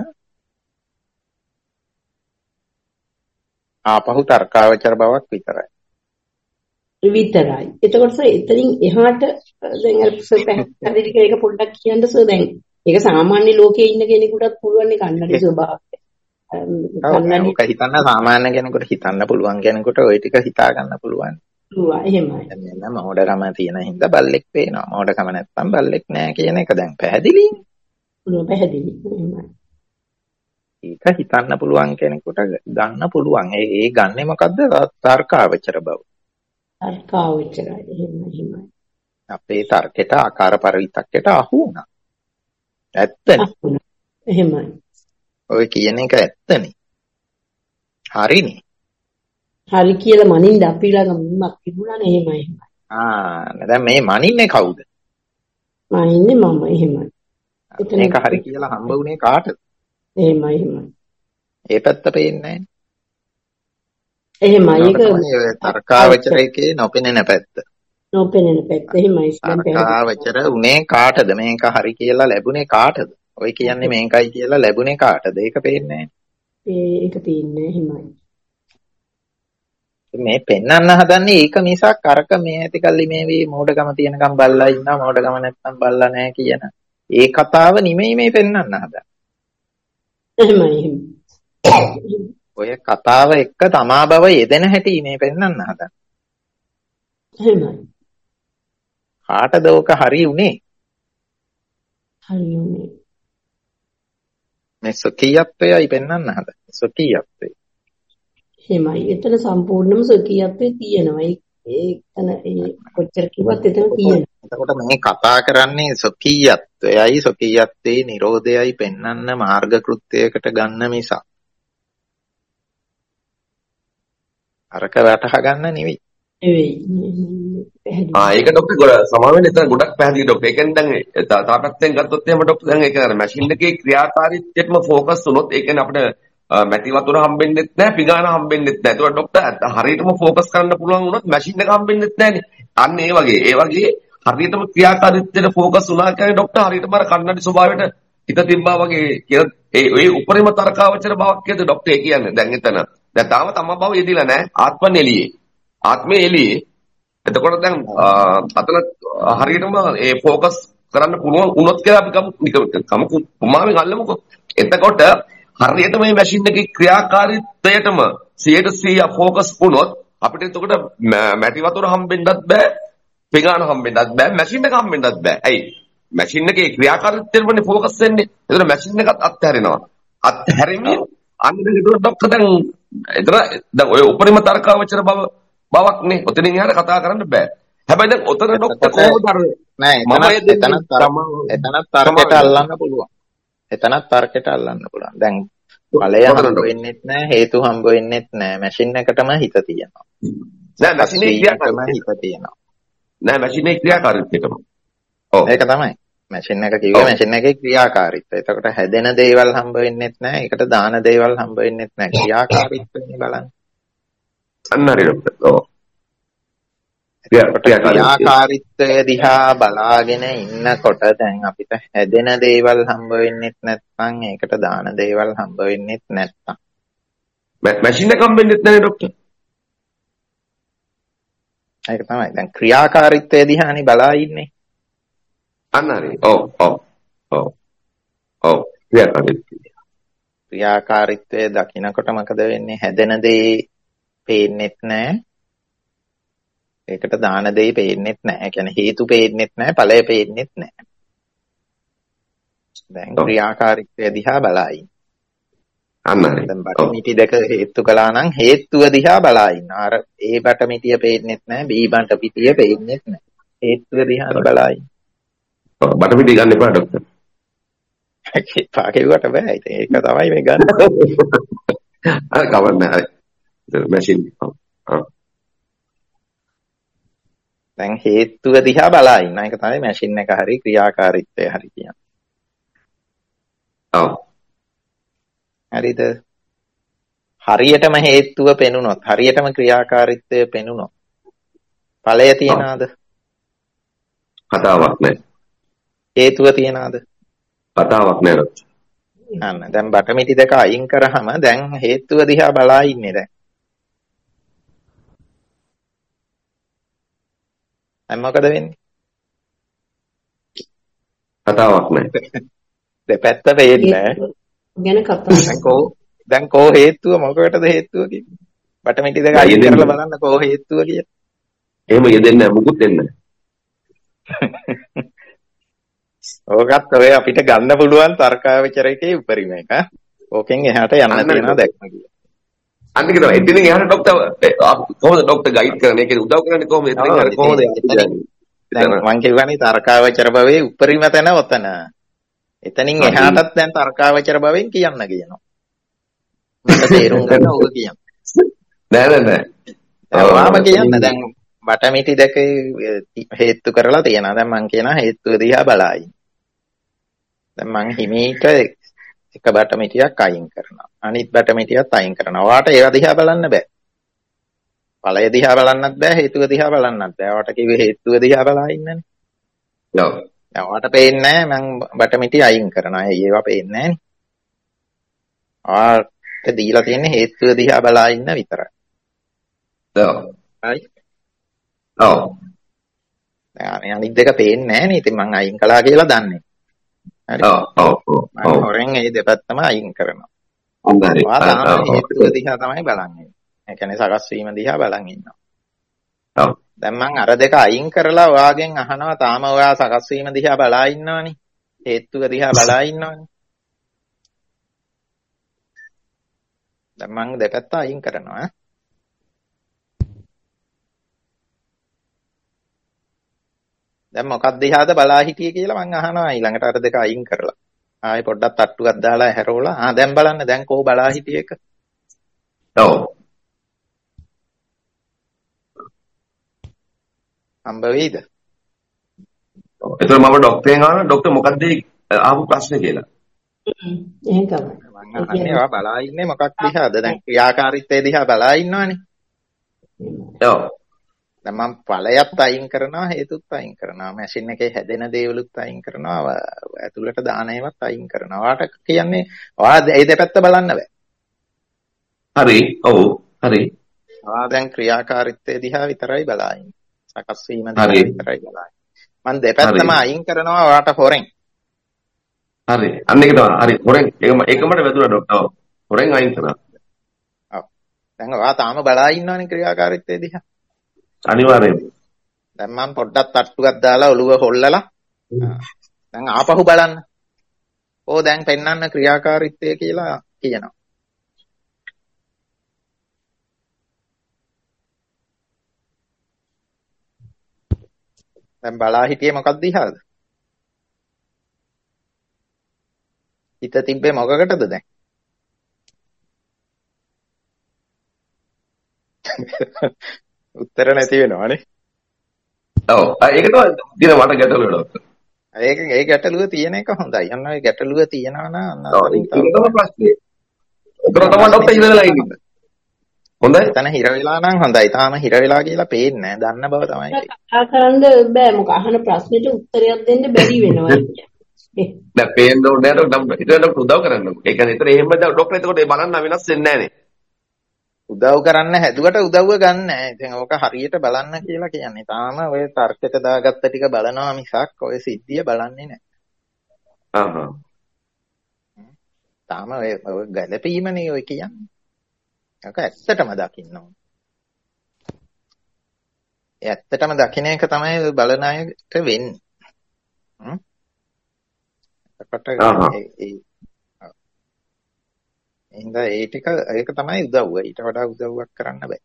ආපහු තර්කාවචර බවක් විතරයි. විතරයි. එතකොට සර් එතනින් එහාට දැන් අර සර් පැහැදිලි කරේක පොඩ්ඩක් කියන්න සර්. දැන් ඒක සාමාන්‍ය ලෝකයේ ඉන්න කෙනෙකුටත් පුළුවන් නේ කන්නඩි ස්වභාවය. ඔක හිතන්න සාමාන්‍ය කෙනෙකුට හිතන්න පුළුවන් කෙනෙකුට ওই ටික හිතා ගන්න පුළුවන්. එහෙමයි. දැන් මොඩකම තියෙන හින්දා බල්ලෙක් පේනවා. මොඩකම නැත්තම් බල්ලෙක් නෑ කියන එක දැන් පැහැදිලිනේ. පැහැදිලි. එහෙමයි. ඒක හිතන්න පුළුවන් කෙනෙකුට ගන්න පුළුවන්. ඒ ගන්නෙ මොකද්ද? තර්කාවචර බව. තර්කාවචරයි. එහෙමයි. අපේ තර්කයට ආකාර පරිවිතක්කයට අහු වුණා. ඇත්තනේ. එහෙමයි. ඔය කියන එක ඇත්තනේ. හරිනේ. හරි කියලා මනින්න අපි ළඟ මීමක් තිබුණානේ. එහෙමයි. දැන් මේ මනින්නේ කවුද? මනින්නේ මම. එහෙමයි. මේක හරි කියලා හම්බ වුණේ කාටද? එහෙමයි. ඒ පැත්ත පේන්නේ නැහැ. එහෙමයි. ඒක තර්කාවචරයේ නොපෙනෙන පැත්ත. නොපෙනෙන පැත්ත. එහෙමයි. තර්කාවචර උනේ කාටද? මේක හරි කියලා ලැබුණේ කාටද? ඔය කියන්නේ මේකයි කියලා ලැබුණේ කාටද? ඒක පේන්නේ නැහැ. ඒක තියෙන්නේ එහෙමයි. මේ පෙන්වන්න හදන්නේ ඒක මිසක් අරක මේ ඇතිකල්ලි මේ වේ මෝඩකම තියෙනකම් බල්ලා ඉන්නවා මෝඩකම නැත්තම් බල්ලා නැහැ කියන ඒ කතාව නෙමෙයි මේ පෙන්වන්න හදන්නේ. එහෙමයි. ඔය කතාව එක්ක තමා බව යෙදෙන හැටි මේ පෙන්වන්න හදන්නේ. එහෙමයි. කාටද ඕක හරි උනේ? හරි උනේ. මේ සොකීයත්වයයි පෙන්වන්න හදන්නේ. සොකීයත්වය. එහෙමයි. එතන සම්පූර්ණම සොකීයත්වයේ තියෙනවා. එතන කොච්චර කිව්වත් එතන තියෙනවා. එතකොට මේ කතා කරන්නේ සොකීයත්වයයි සොකීයත්වයේ නිරෝධයයි පෙන්වන්න මාර්ග කෘත්‍යයකට ගන්න මිසක් අරක වටහා ගන්න නෙවෙයි. ඒක ડોක්ටර් සමාවෙන්න එතන ගොඩක් පැහැදිලි ડોක්ටර්. ඒ කියන්නේ දැන් තාපත්තෙන් ගත්තොත් එහෙම ડોක්ටර් දැන් ඒක අර මැෂින් එකේ ක්‍රියාකාරීත්වයටම ෆෝකස් වුණොත් ඒ කියන්නේ අපිට මැටි වතුර හම්බෙන්නෙත් නැහැ, පිගාන හම්බෙන්නෙත් නැහැ. ඒකට ડોක්ටර් හරියටම ફોકસ කරන්න පුළුවන් වුණොත් මැෂින් එක හම්බෙන්නෙත් නැහැනේ. අන්න ඒ වගේ හරියටම ක්‍රියාකාරීත්වයට ફોકસ වුණා කියන්නේ ડોක්ටර් හරියටම අර කන්නඩි ස්වභාවයට හිත තිබ්බා වගේ කියලා ඒ උපරිම තර්කාවචර බවක් කියද ડોක්ටර් කියන්නේ. දැන් එතන දැන් තාම තම බව යෙදිලා නැහැ. ආත්මනේ එළියේ. ආත්මේ එළියේ. එතකොට දැන් අතන හරියටම ඒ ફોકસ කරන්න පුළුවන් වුණොත් කියලා අපි කමු උමාවෙන් අල්ලමුකෝ. එතකොට හරියට මේ මැෂින් එකේ ක්‍රියාකාරීත්වයටම 100% ફોકસ වුණොත් අපිට එතකොට මැටි වතුර හම්බෙන්නත් බෑ. පිඟාන හම්බෙන්නත් බෑ. මැෂින් එක හම්බෙන්නත් බෑ. ඇයි? මැෂින් එකේ ක්‍රියාකාරීත්වයටනේ ફોකස් වෙන්නේ. ඒතර මැෂින් එකත් අත්හැරෙනවා. අත්හැරීමෙන් අන්න ඒකට ડોක්ටර් දැන් ඔය උපරිම තර්කාවචර බවක් නේ. ඔතනින් එහාට කතා කරන්න බෑ. හැබැයි දැන් ඔතන ડોක්ටර් කොහොමද අර නෑ එතනත් තර්කයට අල්ලන්න පුළුවන්. එතනත් තර්කයට අල්ලන්න පුළුවන්. දැන් ඵලය හම්බ වෙන්නෙත් නෑ, හේතු හම්බ වෙන්නෙත් නෑ. මැෂින් එකටම හිත තියෙනවා. නෑ මැෂින් එකේ ක්‍රියාකාරීත්වයටම හිත තියෙනවා. නෑ මැෂින් එකේ ක්‍රියාකාරීත්වයටම. ඔව්. ඒක තමයි. මැෂින් එක කිව්වේ මැෂින් එකේ ක්‍රියාකාරීත්වය. එතකොට හැදෙන දේවල් හම්බ වෙන්නෙත් නෑ. ඒකට දාන දේවල් හම්බ වෙන්නෙත් නෑ. ක්‍රියාකාරීත්වනේ බලන්න. අන්න හරි ડોක්ටර්. ඔව්. ක්‍රියාකාරීත්වය දිහා බලාගෙන ඉන්නකොට දැන් අපිට හැදෙන දේවල් හම්බ වෙන්නෙත් නැත්නම් ඒකට දාන දේවල් හම්බ වෙන්නෙත් නැත්නම් මැෂින් එක හම්බෙන්නෙත් නැහැ ડોක්ටර්. ඒක තමයි. දැන් ක්‍රියාකාරීත්වය දිහානේ බලා ඉන්නේ. අන්න හරි. ඔව්. ක්‍රියාකාරීත්වය දකිනකොට මොකද වෙන්නේ? හැදෙන දේ පේන්නෙත් නැහැ. ඒකට දාන දෙයි පේන්නෙත් නැහැ. ඒ කියන්නේ හේතු පේන්නෙත් නැහැ, ඵලය පේන්නෙත් නැහැ. දැන් ක්‍රියාකාරීත්වය දිහා බලයි. අන්නයි. දැන් බටමිටි දෙක හේතු කළා නම් හේතුව දිහා බලයි. අර ඒ බටමිටිය පේන්නෙත් නැහැ, බී බටමිටිය පේන්නෙත් නැහැ. හේතුව දිහා බලයි. ඔව් බටමිටි ගන්න එපා ડોක්ටර්. එපා කිව්වට බෑ. ඒක තමයි මේ ගන්න. අර කවන්නේ හරි. මැෂින් දැන් හේතුව දිහා බලා ඉන්න එක තමයි මැෂින් එක හරි ක්‍රියාකාරීත්වය හරි කියන්නේ. ඔව්. හරිද? හරියටම හේතුව පෙනුනොත්, හරියටම ක්‍රියාකාරීත්වය පෙනුනොත් ඵලය තියනවාද? කතාවක් නෑ. හේතුව තියනවාද? කතාවක් නෑ. අන්න දැන් බටමිටි දෙක අයින් කරාම දැන් හේතුව දිහා බලා ඉන්නේ දැන්. දැන් මොකද වෙන්නේ? කතාවක් නෑ. දෙපැත්ත වෙන්නේ. ගැන කතා. දැන් කෝ හේතුව මොකකටද හේතුව කියන්නේ? බටමිටි දෙක අයින් කරලා බලන්න කෝ හේතුව කියන්නේ. එහෙම යෙදෙන්නේ නැහැ මුකුත් දෙන්නේ නැහැ. ඕකත් ඔය අපිට ගන්න පුළුවන් තර්කාවචරයේ උපරිම එක. ඕකෙන් එහාට යන්න තියෙනවා දැක්ම කියලා. අන්න ඒක තමයි. එතනින් එහාට ડોක්ටර් කොහොමද ડોක්ටර් ගයිඩ් කරන්නේ? ඒක උදව් කරන්නේ කොහොමද? එතනින් එහාට කොහොමද? දැන් මං කියවනේ තර්කාවචර භවයේ උපරිම තැන ඔතන. එතනින් එහාටත් දැන් තර්කාවචර භවෙන් කියන්න කියනවා. මට තේරුම් ගන්න ඕක කියන්න. නෑ. ඔයාම කියන්න දැන් බටමිටි දෙක හේතු කරලා තියෙනවා. දැන් මං කියනවා හේතුව දිහා බලයි. දැන් මං හිමීට එක බටමිටියක් අයින් කරනවා. අනිත් බටමිටියත් අයින් කරනවා. ඔයාට ඒවා දිහා බලන්න බෑ. ඵලය දිහා බලන්නත් බෑ, හේතුව දිහා බලන්නත් බෑ. ඔයාට කිව්වේ හේතුව දිහා බලා ඉන්නනේ. ඔව්. දැන් ඔයාට පේන්නේ නැහැ මං බටමිටි අයින් කරනවා. ඒවා පේන්නේ නැහනේ. ඔයාට දීලා තියෙන්නේ හේතුව දිහා බලා ඉන්න විතරයි. ඔව්. හරි. ඔව්. දැන් අනිත් දෙක පේන්නේ නැහනේ. ඉතින් මං අයින් කළා කියලා දන්නේ. හරි. ඔව්. මම හොරෙන් ඒ දෙපැත්තම අයින් කරනවා. හොඳයි. හේතුව දිහා තමයි බලන්නේ. ඒ කියන්නේ සකස් වීම දිහා බලන් ඉන්නවා. ඔව්. දැන් මං අර දෙක අයින් කරලා ඔයාගෙන් අහනවා තාම ඔයා සකස් වීම දිහා බලා ඉන්නවනේ. හේතුව දිහා බලා ඉන්නවනේ. දැන් මං දෙපැත්ත අයින් කරනවා. දැන් මොකක් දිහාද බලා හිටියේ කියලා මං අහනවා ඊළඟට අර දෙක අයින් කරලා. ආයෙ පොඩ්ඩක් තට්ටුවක් දාලා හැරෝලා. දැන් බලන්න දැන් කොහොම බලා හිටියේ එක. ඔව්. හම්බ වෙයිද? එතකොට මම ડોක්ටර්ගෙන් අහනවා ડોක්ටර් මොකක්ද ආපු ප්‍රශ්නේ කියලා. එහෙම තමයි. මං අහන්නේ ඔයා බලා ඉන්නේ මොකක් දිහාද? දැන් ක්‍රියාකාරීත්වය දිහා බලා ඉන්නවනේ. ඔව්. දැන් මම ඵලයත් අයින් කරනවා හේතුත් අයින් කරනවා. මැෂින් එකේ හැදෙන දේවලුත් අයින් කරනවා. ඇතුළට දාන ඒවාත් අයින් කරනවා. ඔයාට කියන්නේ ඔයා ඒ දෙපැත්ත බලන්න බෑ. හරි. ඔව්. හරි. ඔයා දැන් ක්‍රියාකාරීත්වය දිහා විතරයි බලා ඉන්නේ. සකස් වීම දිහා විතරයි බලා ඉන්නේ. මම දෙපැත්තම අයින් කරනවා ඔයාට හොරෙන්. හරි. අන්න ඒක තමයි. හරි. හොරෙන් ඒකමට වැදුනා ડોක්ටර්. හොරෙන් අයින් කරනවා. ඔව්. දැන් ඔයා තාම බලා ඉන්නවනේ ක්‍රියාකාරීත්වය දිහා. අනිවාර්යයෙන්. දැන් මම පොඩ්ඩක් තට්ටුවක් දාලා ඔළුව හොල්ලලා දැන් ආපහු බලන්න. දැන් පෙන්වන්න ක්‍රියාකාරීත්වය කියලා කියනවා. දැන් බලා හිටියේ මොකක්ද දිහාද? හිත තිබ්බේ මොකකටද දැන්? උත්තර නැති වෙනවනේ. ඔව්. ඒක තමයි දින මට ගැටලුව ඩොක්ටර්. ඒ ගැටලුව තියෙන එක හොඳයි. අන්න ඒ ගැටලුව තියනවා නම් ඒක තමයි ප්‍රශ්නේ. උත්තර තමයි ඩොක්ටර් ඉඳලා ඉන්නේ. හොඳයි. එතන හිර වෙලා නම් හොඳයි. තාම හිර වෙලා කියලා පේන්නේ නැහැ. දන්න බව තමයි ඒක. කතා කරන්න බෑ. මොකද අහන ප්‍රශ්නෙට උත්තරයක් දෙන්න බැරි වෙනවා. දැන් පේන්න ඕනේ නේද ඩොක්ටර්? ඉතින් ඩොක්ටර් උදව් කරන්න. ඒ කියන්නේ ඒතර එහෙම ඩොක්ටර් එතකොට ඒ බලන්න වෙනස් වෙන්නේ නැහනේ. උදව් කරන්න හැදුවට උදව්ව ගන්න නැහැ. ඉතින් ඕක හරියට බලන්න කියලා කියන්නේ. තාම ඔය තර්කයට දාගත්ත ටික බලනවා මිසක් ඔය සිද්ධිය බලන්නේ නැහැ. තාම ඔය ගැළපීමනේ ඔය කියන්නේ. ඒක ඇත්තටම දකින්න ඕන. ඒ ඇත්තටම දකින්න එක තමයි බලන අයට වෙන්නේ. එහෙනම් ඒ ටික ඒක තමයි උදව්ව. ඊට වඩා උදව්වක් කරන්න බෑ.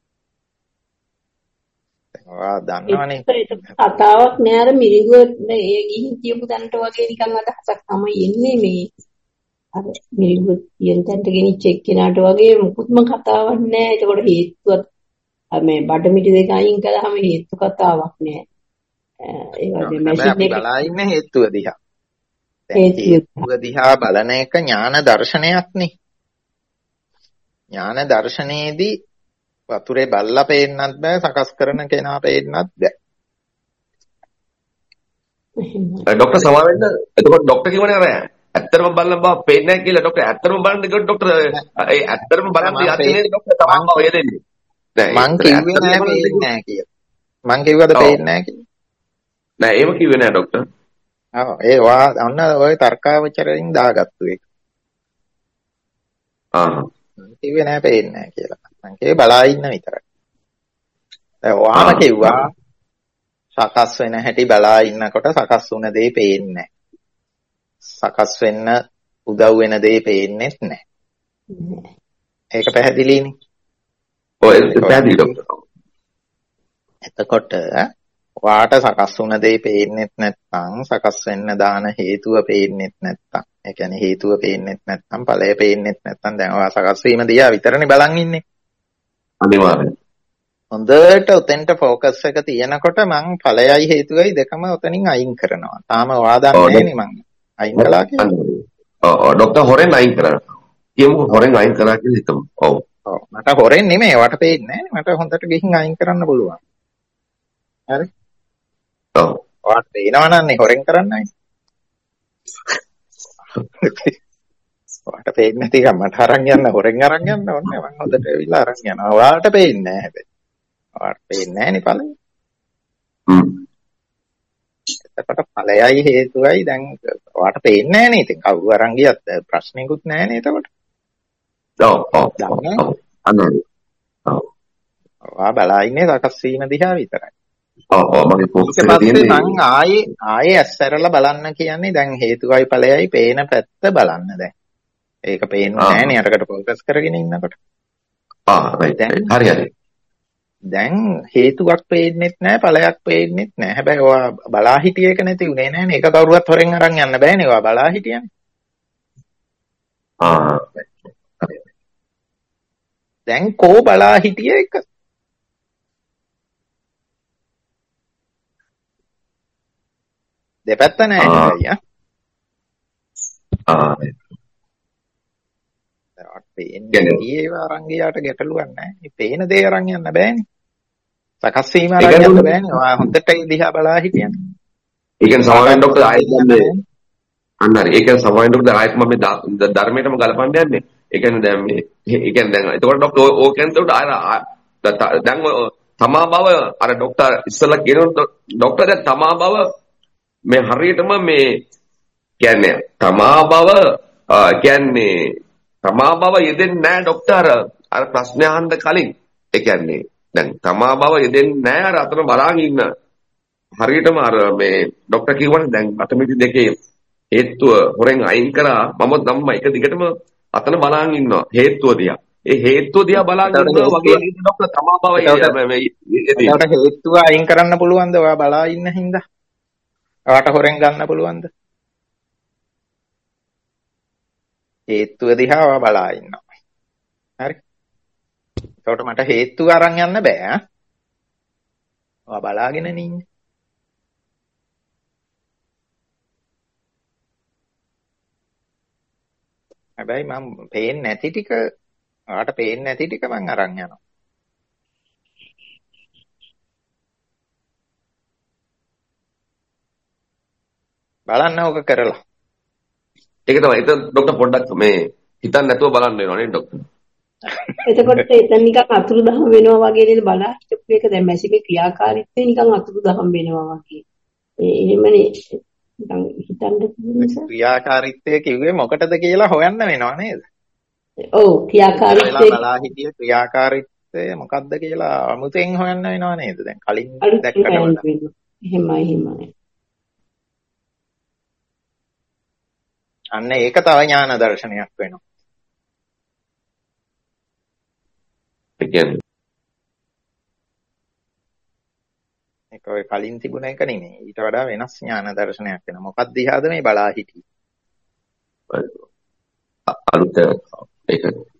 ඔයා දන්නවනේ. ඒක කතාවක් නෑ අර මිරිඟුව ඒ ගිහින් කියපු තැනට වගේ නිකන් අදහසක් තමයි එන්නේ මේ. අර මිරිඟුව කියන තැනට ගෙනිච්ච එක්කෙනාට වගේ මුකුත්ම කතාවක් නෑ. ඒකට හේතුවක් මේ බඩමිටි දෙක අයින් කළාම හේතු කතාවක් නෑ. ඒ වගේ මැෂින් එක බලා ඉන්නේ හේතුව දිහා. හේතුව දිහා බලන එක ඥාන දර්ශනයක් නේ. ඥාන දර්ශනයේදී වතුරේ බල්ලා පේන්නත් බෑ, සකස් කරන කෙනා පේන්නත් බෑ. ඩොක්ටර් සමාවෙන්න. එතකොට ඩොක්ටර් කියවනේ අර ඇත්තටම බලන බව පේන්නේ නැහැ කියලා ඩොක්ටර් ඇත්තටම බලන්න කිව්වොත් ඩොක්ටර් ඒ ඇත්තටම බලන්න යන්නේ ඩොක්ටර් තමන් බව යදෙන්නේ. මං කිව්වේ නෑ පේන්නේ නැහැ කියලා. මං කිව්වද පේන්නේ නැහැ කියලා? නෑ එහෙම කිව්වේ නෑ ඩොක්ටර්. ඒ ඔන්න ඔය තර්කාවචරයෙන් දාගත්තු එක. මං කිව්වේ නෑ පේන්නේ නැහැ කියලා. මං කිව්වේ බලා ඉන්න විතරයි. දැන් ඔයාම කිව්වා සකස් වෙන හැටි බලා ඉන්නකොට සකස් වුණ දේ පේන්නේ නැහැ. සකස් වෙන්න උදව් වෙන දේ පේන්නේත් නැහැ. ඒක පැහැදිලිනේ. ඔය පැහැදිලි ඩොක්ටර්. එතකොට ඔයාට සකස් වුණ දේ පේන්නේත් නැත්නම් සකස් වෙන්න දාන හේතුව පේන්නේත් නැත්නම් ඒ කියන්නේ හේතුව පේන්නේත් නැත්නම් ඵලය පේන්නේත් නැත්නම් දැන් ඔයා සකස් වීම දිහා විතරනේ බලන් ඉන්නේ. අනිවාර්යයෙන්. හොඳට උතෙන්ට ફોකස් එක තියෙනකොට මං ඵලයයි හේතුවයි දෙකම උතනින් අයින් කරනවා. තාම ඔයා දන්නේ නේ මං අයින් කළා කියලා. ඔව් ඩොක්ටර් හොරෙන් අයින් කරා. කියමු හොරෙන් අයින් කරා කියලා හිතමු. ඔව්. මට හොරෙන් නෙමෙයි වට පේන්නේ නැහැ. මට හොඳට ගිහින් අයින් කරන්න පුළුවන්. හරි? ඔව්. ඔයාට පේනවා නන්නේ හොරෙන් කරන්නයි. ඔයාට පේන්නේ නැති එක මට අරන් යන්න හොරෙන් අරන් යන්න ඕනේ. මම හොඳට ඇවිල්ලා අරන් යනවා. ඔයාට පේන්නේ නැහැ හැබැයි. ඔයාට පේන්නේ නැහැ නේ ඵලෙ. එතකොට ඵලයයි හේතුවයි දැන් ඔයාට පේන්නේ නැහැ නේ. ඉතින් කවුරු අරන් ගියත් ප්‍රශ්නෙකුත් නැහැ නේ එතකොට. ඔයා බලා ඉන්නේ සකස් වීම දිහා විතරයි. මගේ පොක්ස් එක තියෙන්නේ මං ආයේ ඇස්සරලා බලන්න කියන්නේ දැන් හේතුවයි ඵලයයි පේන පැත්ත බලන්න දැන්. ඒක පේන්නේ නැහැ නේ අරකට ફોකස් කරගෙන ඉන්නකොට. හරි. දැන් හේතුවක් පේන්නෙත් නැහැ ඵලයක් පේන්නෙත් නැහැ. හැබැයි ඔයා බලා හිටිය එක නැති උනේ නැහැ නේ. ඒක කවුරුවත් හොරෙන් අරන් යන්න බෑනේ. ඔයා බලා හිටියනේ. දැන් කෝ බලා හිටිය එක? දෙපැත්ත නැහැ නේද? පේන්නේ ඒවා අරන් ගියාට ගැටලුවක් නැහැ. මේ පේන දේ අරන් යන්න බෑනේ. සකස් වීම අරන් යන්න බෑනේ. ඔයා හොඳට ඉදිහා බලා හිටියනේ. ඒ කියන්නේ සමාවෙන් ඩොක්ටර් ආයෙත් මේ අන්න හරි. ඒ කියන්නේ සමාවෙන් ඩොක්ටර් ආයෙත් මම මේ ධර්මයටම ගලපන්න යන්නේ. ඒ කියන්නේ දැන් මේ ඒ කියන්නේ දැන් එතකොට ඩොක්ටර් ඕක කියන්නේ දැන් තමා බව අර ඩොක්ටර් ඉස්සලා කියන ඩොක්ටර් දැන් තමා බව මේ හරියටම මේ කියන්නේ තමා බව කියන්නේ තමා බව යෙදෙන්නේ නැහැ ඩොක්ටර් අර ප්‍රශ්නේ අහන්න කලින් ඒ කියන්නේ දැන් තමා බව යෙදෙන්නේ නැහැ අර අතන බලාගෙන ඉන්න. හරියටම අර මේ ડોක්ටර් කිව්වනේ දැන් අටමිටි දෙකේ හේතුව හොරෙන් අයින් කරා මම එක දිගටම අතන බලාගෙන ඉන්නවා හේතුව දිහා. ඒ හේතුව දිහා බලාගෙන ඉන්නවා වගේ නේද ડોක්ටර් තමා බව ඒකට හේතුව අයින් කරන්න පුළුවන්ද ඔයා බලා ඉන්න හින්දා? ඔයාට හොරෙන් ගන්න පුළුවන්ද? හේතුව දිහා ඔයා බලා ඉන්නවා. හරි. ඒකට මට හේතුව අරන් යන්න බෑ. ඔයා බලාගෙන ඉන්නේ. හැබැයි මම පේන්නේ නැති ටික ඔයාට පේන්නේ නැති ටික මං අරන් යනවා. බලන්න ඕක කරලා. ඒක තමයි. ඒක ડોක්ටර් පොඩ්ඩක් මේ හිතන්න නැතුව බලන්න වෙනවා නේද ડોක්ටර්? එතකොට එතන නිකන් අතුරුදහන් වෙනවා වගේ නේද බලා හිටපු එක දැන් මැසිමේ ක්‍රියාකාරීත්වය නිකන් අතුරුදහන් වෙනවා වගේ. එහෙමනේ නිකන් හිතන්න තියෙන ක්‍රියාකාරීත්වය කිව්වේ මොකටද කියලා හොයන්න වෙනවා නේද? ඔව් ක්‍රියාකාරීත්වය බලා හිටිය ක්‍රියාකාරීත්වය මොකක්ද කියලා අමුතෙන් හොයන්න වෙනවා නේද? දැන් කලින් දැක්කට වඩා. එහෙමයි. අන්න ඒක තව ඥාන දර්ශනයක් වෙනවා. ඒ කියන්නේ ඒක ඔය කලින් තිබුණ එක නෙමෙයි. ඊට වඩා වෙනස් ඥාන දර්ශනයක් වෙනවා. මොකක්ද දිහාද මේ බලා හිටියේ? අලුත ඒක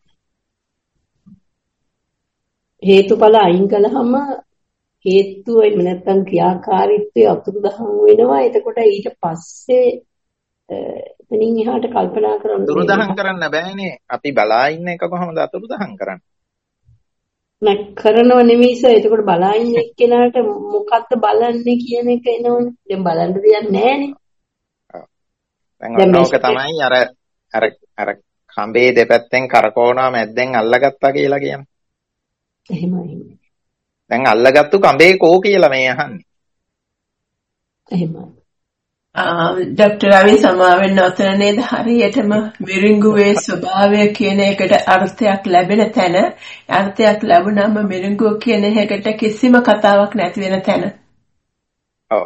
හේතුඵල අයින් කළාම හේතුව නැත්නම් ක්‍රියාකාරීත්වය අතුරුදහන් වෙනවා. එතකොට ඊට පස්සේ එතනින් එහාට කල්පනා කරන්න අතුරුදහන් කරන්න බෑනේ. අපි බලා ඉන්න එක කොහොමද අතුරුදහන් කරන්නේ? නැක් කරනව නෙමෙයි සර්. එතකොට බලා ඉන්න එක්කෙනාට මොකක්ද බලන්නේ කියන එක එනවනේ. දැන් බලන්න දෙයක් නැහැනේ. දැන් ඔක තමයි අර කඹේ දෙපැත්තෙන් කරකවනවා මැද්දෙන් අල්ලගත්තා කියලා කියන්නේ. එහෙමයි. දැන් අල්ලගත්තු කඹේ කෝ කියලා මේ අහන්නේ. එහෙමයි. ડોක්ටර් රවි සමාවෙන්න ඔතන නේද හරියටම මිරිඟුවේ ස්වභාවය කියන එකට අර්ථයක් ලැබෙන තැන අර්ථයක් ලැබුණාම මිරිඟුව කියන එකට කිසිම කතාවක් නැති වෙන තැන. ඔව්.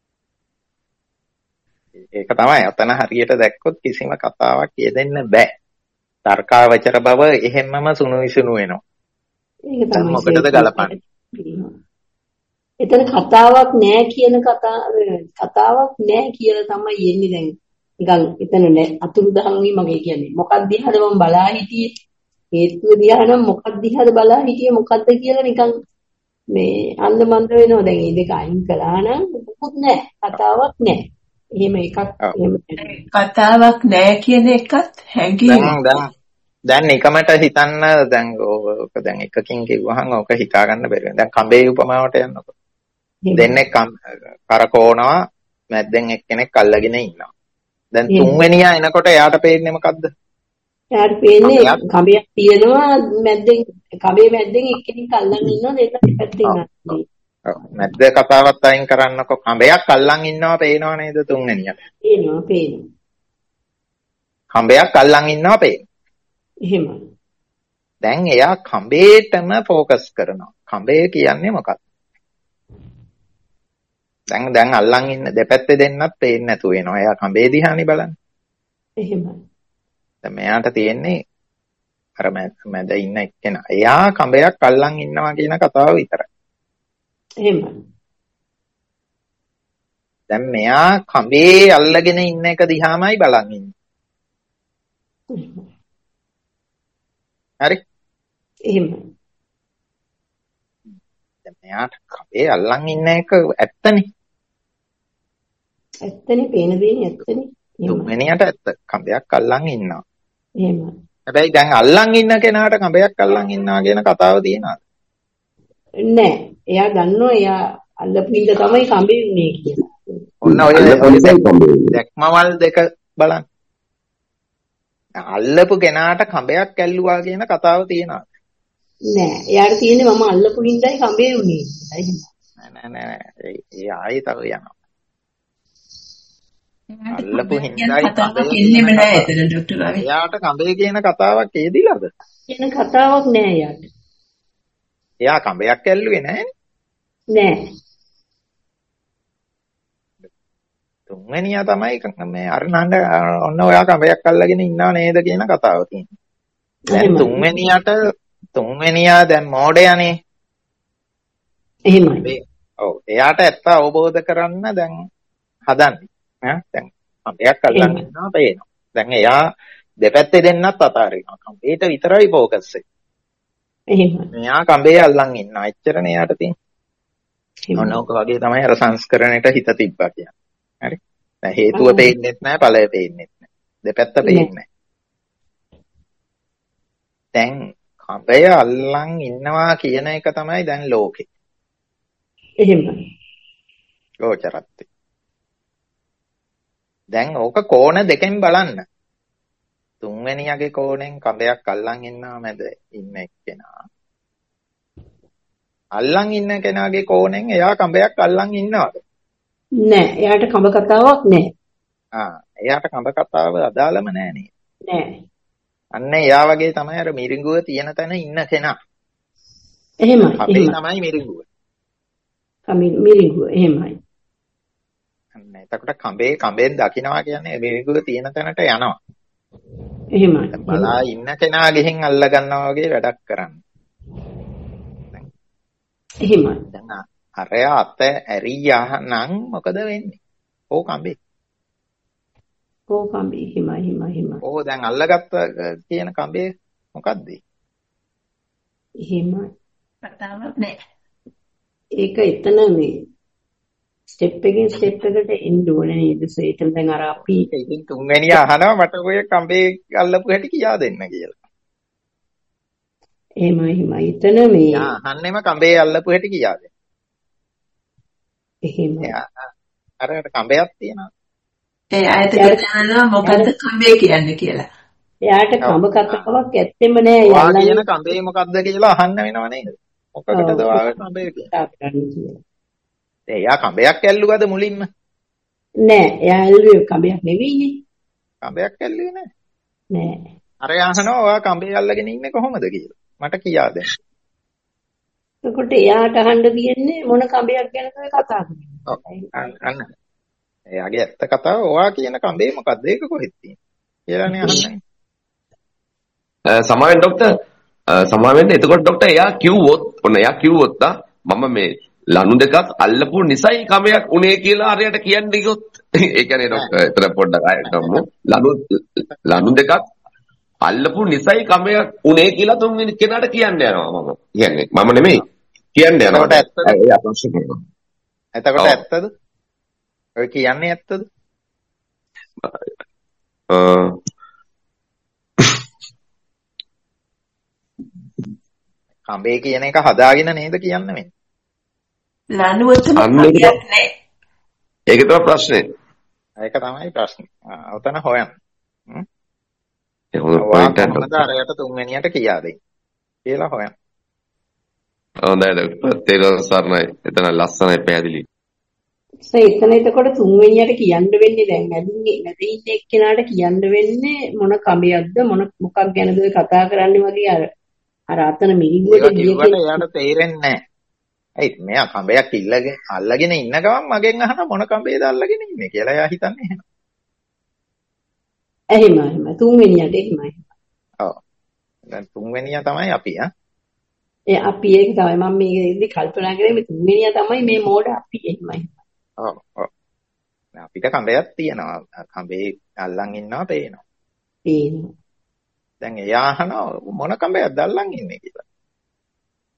ඒක තමයි ඔතන හරියට දැක්කොත් කිසිම කතාවක් යෙදෙන්න බෑ. තර්කාවචර බව එහෙම්මම සුණු විසුණු වෙනවා. ඒක තමයි මොකටද ගලපන්නේ? එතන කතාවක් නෑ කියන කතාවක් නෑ කියලා තමයි යන්නේ දැන්. නිකන් එතන අතුරුදහන් වීමගේ කියන්නේ. මොකක්ද දිහාද මම බලා හිටියේ? හේතුව දිහා නම් මොකක්ද දිහාද බලා හිටියේ මොකක්ද කියලා නිකන් මේ අන්දමන්ද වෙනවා. දැන් මේ දෙක අයින් කළා නම් මොකුත් නෑ. කතාවක් නෑ. එහෙම එකක් කතාවක් නෑ කියන එකත් හැංගීම. දැන් එකමට හිතන්න දැන් ඕක දැන් එකකින් කිව්වහම ඕක හිතා ගන්න බැහැ. දැන් කඹේ උපමාවට යන්නකො. දෙන්නේ කරකෝනවා මැද්දෙන් එක්කෙනෙක් අල්ලගෙන ඉන්නවා. දැන් තුන්වෙනියා එනකොට එයාට පේන්නේ මොකද්ද? එයාට පේන්නේ කඹයක් තියෙනවා මැද්දෙන් කඹේ මැද්දෙන් එක්කෙනෙක් අල්ලන් ඉන්නවා දෙක පැත්තෙන් අල්ලන්නේ. ඔව් මැද්ද කතාවත් අයින් කරන්නකො කඹයක් අල්ලන් ඉන්නවා පේනව නේද තුන්වෙනියට? පේනවා. කඹයක් අල්ලන් ඉන්නවා පේනවා. එහෙමයි. දැන් එයා කඹේටම ફોકસ කරනවා. කඹේ කියන්නේ මොකක්ද? දැන් අල්ලන් ඉන්න දෙපැත්තේ දෙන්නත් පේන්නේ නැතුව වෙනවා. එයා කඹේ දිහානේ බලන්නේ. එහෙමයි. දැන් මෙයාට තියෙන්නේ අර මැද ඉන්න එක්කෙනා. එයා කඹයක් අල්ලන් ඉන්නවා කියන කතාව විතරයි. එහෙමයි. දැන් මෙයා කඹේ අල්ලගෙන ඉන්න එක දිහාමයි බලන් ඉන්නේ. හරි? එහෙමයි. දැන් මෙයාට කඹේ අල්ලන් ඉන්න එක ඇත්තනේ. ඇත්තනේ පේන දෙන්නේ ඇත්තනේ. තුන්වෙනියට ඇත්ත. කඹයක් අල්ලන් ඉන්නවා. එහෙමයි. හැබැයි දැන් අල්ලන් ඉන්න කෙනාට කඹයක් අල්ලන් ඉන්නවා කියන කතාව තියෙනවද? නෑ. එයා දන්නවා එයා අල්ලපු ඉඳ තමයි කඹේ උනේ කියලා. ඔන්න ඔය දැක්මවල් දෙක බලන්න. අල්ලපු කෙනාට කඹයක් ඇල්ලුවා කියන කතාව තියෙනවා. නෑ. එයාට තියෙන්නේ මම අල්ලපු හින්දායි කඹේ උනේ. නෑ. ඒ ආයෙ තව යනවා. අල්ලපු හින්දායි කඹේ එන්නෙම නෑ එතන ડોක්ටර් රවි. එයාට කඹේ කියන කතාවක් ඒදිලාද? කියන කතාවක් නෑ යාට. එයා කඹයක් ඇල්ලුවේ නැහැ. නෑ. තුන්වෙනියා තමයි මේ අරනහඬ ඔන්න ඔයා කඹයක් අල්ලගෙන ඉන්නා නේද කියන කතාව තියෙන්නේ. දැන් තුන්වෙනියා දැන් මෝඩයානේ. එහෙමයි. ඔව් එයාට ඇත්ත අවබෝධ කරන්න දැන් හදන්නේ. දැන් කඹයක් අල්ලන් ඉන්නවා පේනවා. දැන් එයා දෙපැත්තේ දෙන්නත් අතාරිනවා. කඹේට විතරයි ફોකස් එක. එහෙමයි. මෙයා කඹේ අල්ලන් ඉන්නවා. එච්චරනේ යාට තියෙන්නේ. ඔන්න ඔක වගේ තමයි අර සංස්කරණයට හිත තිබ්බා කියන්නේ. හරි. දැන් හේතුව පේන්නෙත් නැහැ, ඵලය පේන්නෙත් නැහැ. දෙපැත්ත පේන්නේ නැහැ. දැන් කඹය අල්ලන් ඉන්නවා කියන එක තමයි දැන් ලෝකේ. එහෙමයි. ගෝචරත්වය. දැන් ඕක කෝණ දෙකෙන් බලන්න. තුන්වෙනියගේ කෝණයෙන් කඹයක් අල්ලන් ඉන්නවා මැද ඉන්න එක්කෙනා. අල්ලන් ඉන්න කෙනාගේ කෝණයෙන් එයා කඹයක් අල්ලන් ඉන්නවද? නෑ. එයාට කඹ කතාවක් නෑ. එයාට කඹ කතාව අදාළම නෑ නේද? නෑ. අන්න එයා වගේ තමයි අර මිරිඟුව තියෙන තැන ඉන්න කෙනා. එහෙමයි. කඹේ තමයි මිරිඟුව. මිරිඟුව එහෙමයි. අන්න එතකොට කඹෙන් දකින්නවා කියන්නේ මිරිඟුව තියෙන තැනට යනවා. එහෙමයි. බලා ඉන්න කෙනා ගිහින් අල්ල ගන්නවා වගේ වැඩක් කරන්නේ. එහෙමයි. දැන් අරය අත ඇරියා නම් මොකද වෙන්නේ? ඕ කඹේ. එහෙමයි. ඕ දැන් අල්ලගත්ත කියන කඹේ මොකද්ද? එහෙමයි. කතාවක් නෑ. ඒක එතන මේ ස්ටෙප් එකෙන් ස්ටෙප් එකට එන්න ඕනේ නේද? ඒක දැන් අර අපි ඉතින් තුන්වෙනිය අහනවා මට ඔය කඹේ අල්ලපු හැටි කියා දෙන්න කියලා. එහෙමයි. එතන මේ අහන්නෙම කඹේ අල්ලපු හැටි කියා දෙන්න. එහෙමයි. අර කඹයක් තියෙනවා. එයාට කියනවා මොකද්ද කඹේ කියන්නේ කියලා. එයාට කඹ කතාවක් ඇත්තෙම නෑ. යා කියන කඹේ මොකද්ද කියලා අහන්න වෙනව නේද? මොකකටද වාගේ කඹේ කියන්නේ? එයා කඹයක් ඇල්ලුවද මුලින්ම? නෑ. එයා ඇල්ලුවේ කඹයක් නෙවෙයිනේ. කඹයක් ඇල්ලුවේ නෑ. නෑ. අර අහනවා ඔයා කඹේ අල්ලගෙන ඉන්නේ කොහොමද කියලා. මට කියා දෙන්න. එතකොට එයාට අහන්න තියෙන්නේ මොන කඹයක් ගැනද කතා කරන්නේ. අන්න. එයාගේ ඇත්ත කතාව ඔයා කියන කඹේ මොකද්ද? ඒක කොහෙද තියෙන්නේ? කියලානේ අහන්නේ. සමාවෙන් ડોක්ටර් සමාවෙන් එතකොට ડોක්ටර් එයා කිව්වොත් මම මේ ලනු දෙකක් අල්ලපු නිසයි කමයක් උනේ කියලා හරියට කියන්නේ ගියොත් ඒ කියන්නේ ડોක්ටර් එතන පොඩ්ඩක් ආයෙත්ම ලනු දෙකක් අල්ලපු නිසයි කමයක් උනේ කියලා තුන්වෙනි කෙනාට කියන්න යනවා මම. කියන්නේ මම නෙමෙයි කියන්න යනවා. එයා ප්‍රශ්න කරනවා. එතකොට ඇත්තද? ඔය කියන්නේ ඇත්තද? කඹේ කියන එක හදාගෙන නේද කියන්න මේ. ලනුවටම කඹයක් නැහැ. ඒක තමයි ප්‍රශ්නේ. ඒක තමයි ප්‍රශ්නේ. ඔතන හොයන්න. ඒ හොඳ පොයින්ට් එකක්. මොකද අරයට තුන්වෙනියට කියා දෙන්න. කියලා හොයන්න. හොඳයි ડોක්ටර්. තේරුම් සරණයි. එතන ලස්සනයි පැහැදිලි. එතන එතකොට තුන්වෙනියට කියන්න වෙන්නේ දැන් නැති ඉන්න එක්කෙනාට කියන්න වෙන්නේ මොන කඹයක්ද මොකක් ගැනද කතා කරන්නේ වගේ අර අතන මිරිඟුවට ගියකට එයාට තේරෙන්නේ නැහැ. ඒත් මෙයා කඹයක් අල්ලගෙන ඉන්න ගමන් මගෙන් අහන මොන කඹේද අල්ලගෙන ඉන්නේ කියලා එයා හිතන්නේ එහෙම. එහෙම තුන්වෙනියට එහෙමයි. ඔව්. දැන් තුන්වෙනියා තමයි අපි අපි ඒක තමයි මම මේකෙදි කල්පනා කරේ මේ තුන්වෙනියා තමයි මේ මෝඩ අපි එහෙමයි. ඔව්. අපිට කඹයක් තියෙනවා. කඹේ අල්ලන් ඉන්නවා පේනවා. පේනවා. දැන් එයා අහනවා මොන කඹයක්ද අල්ලන් ඉන්නේ කියලා.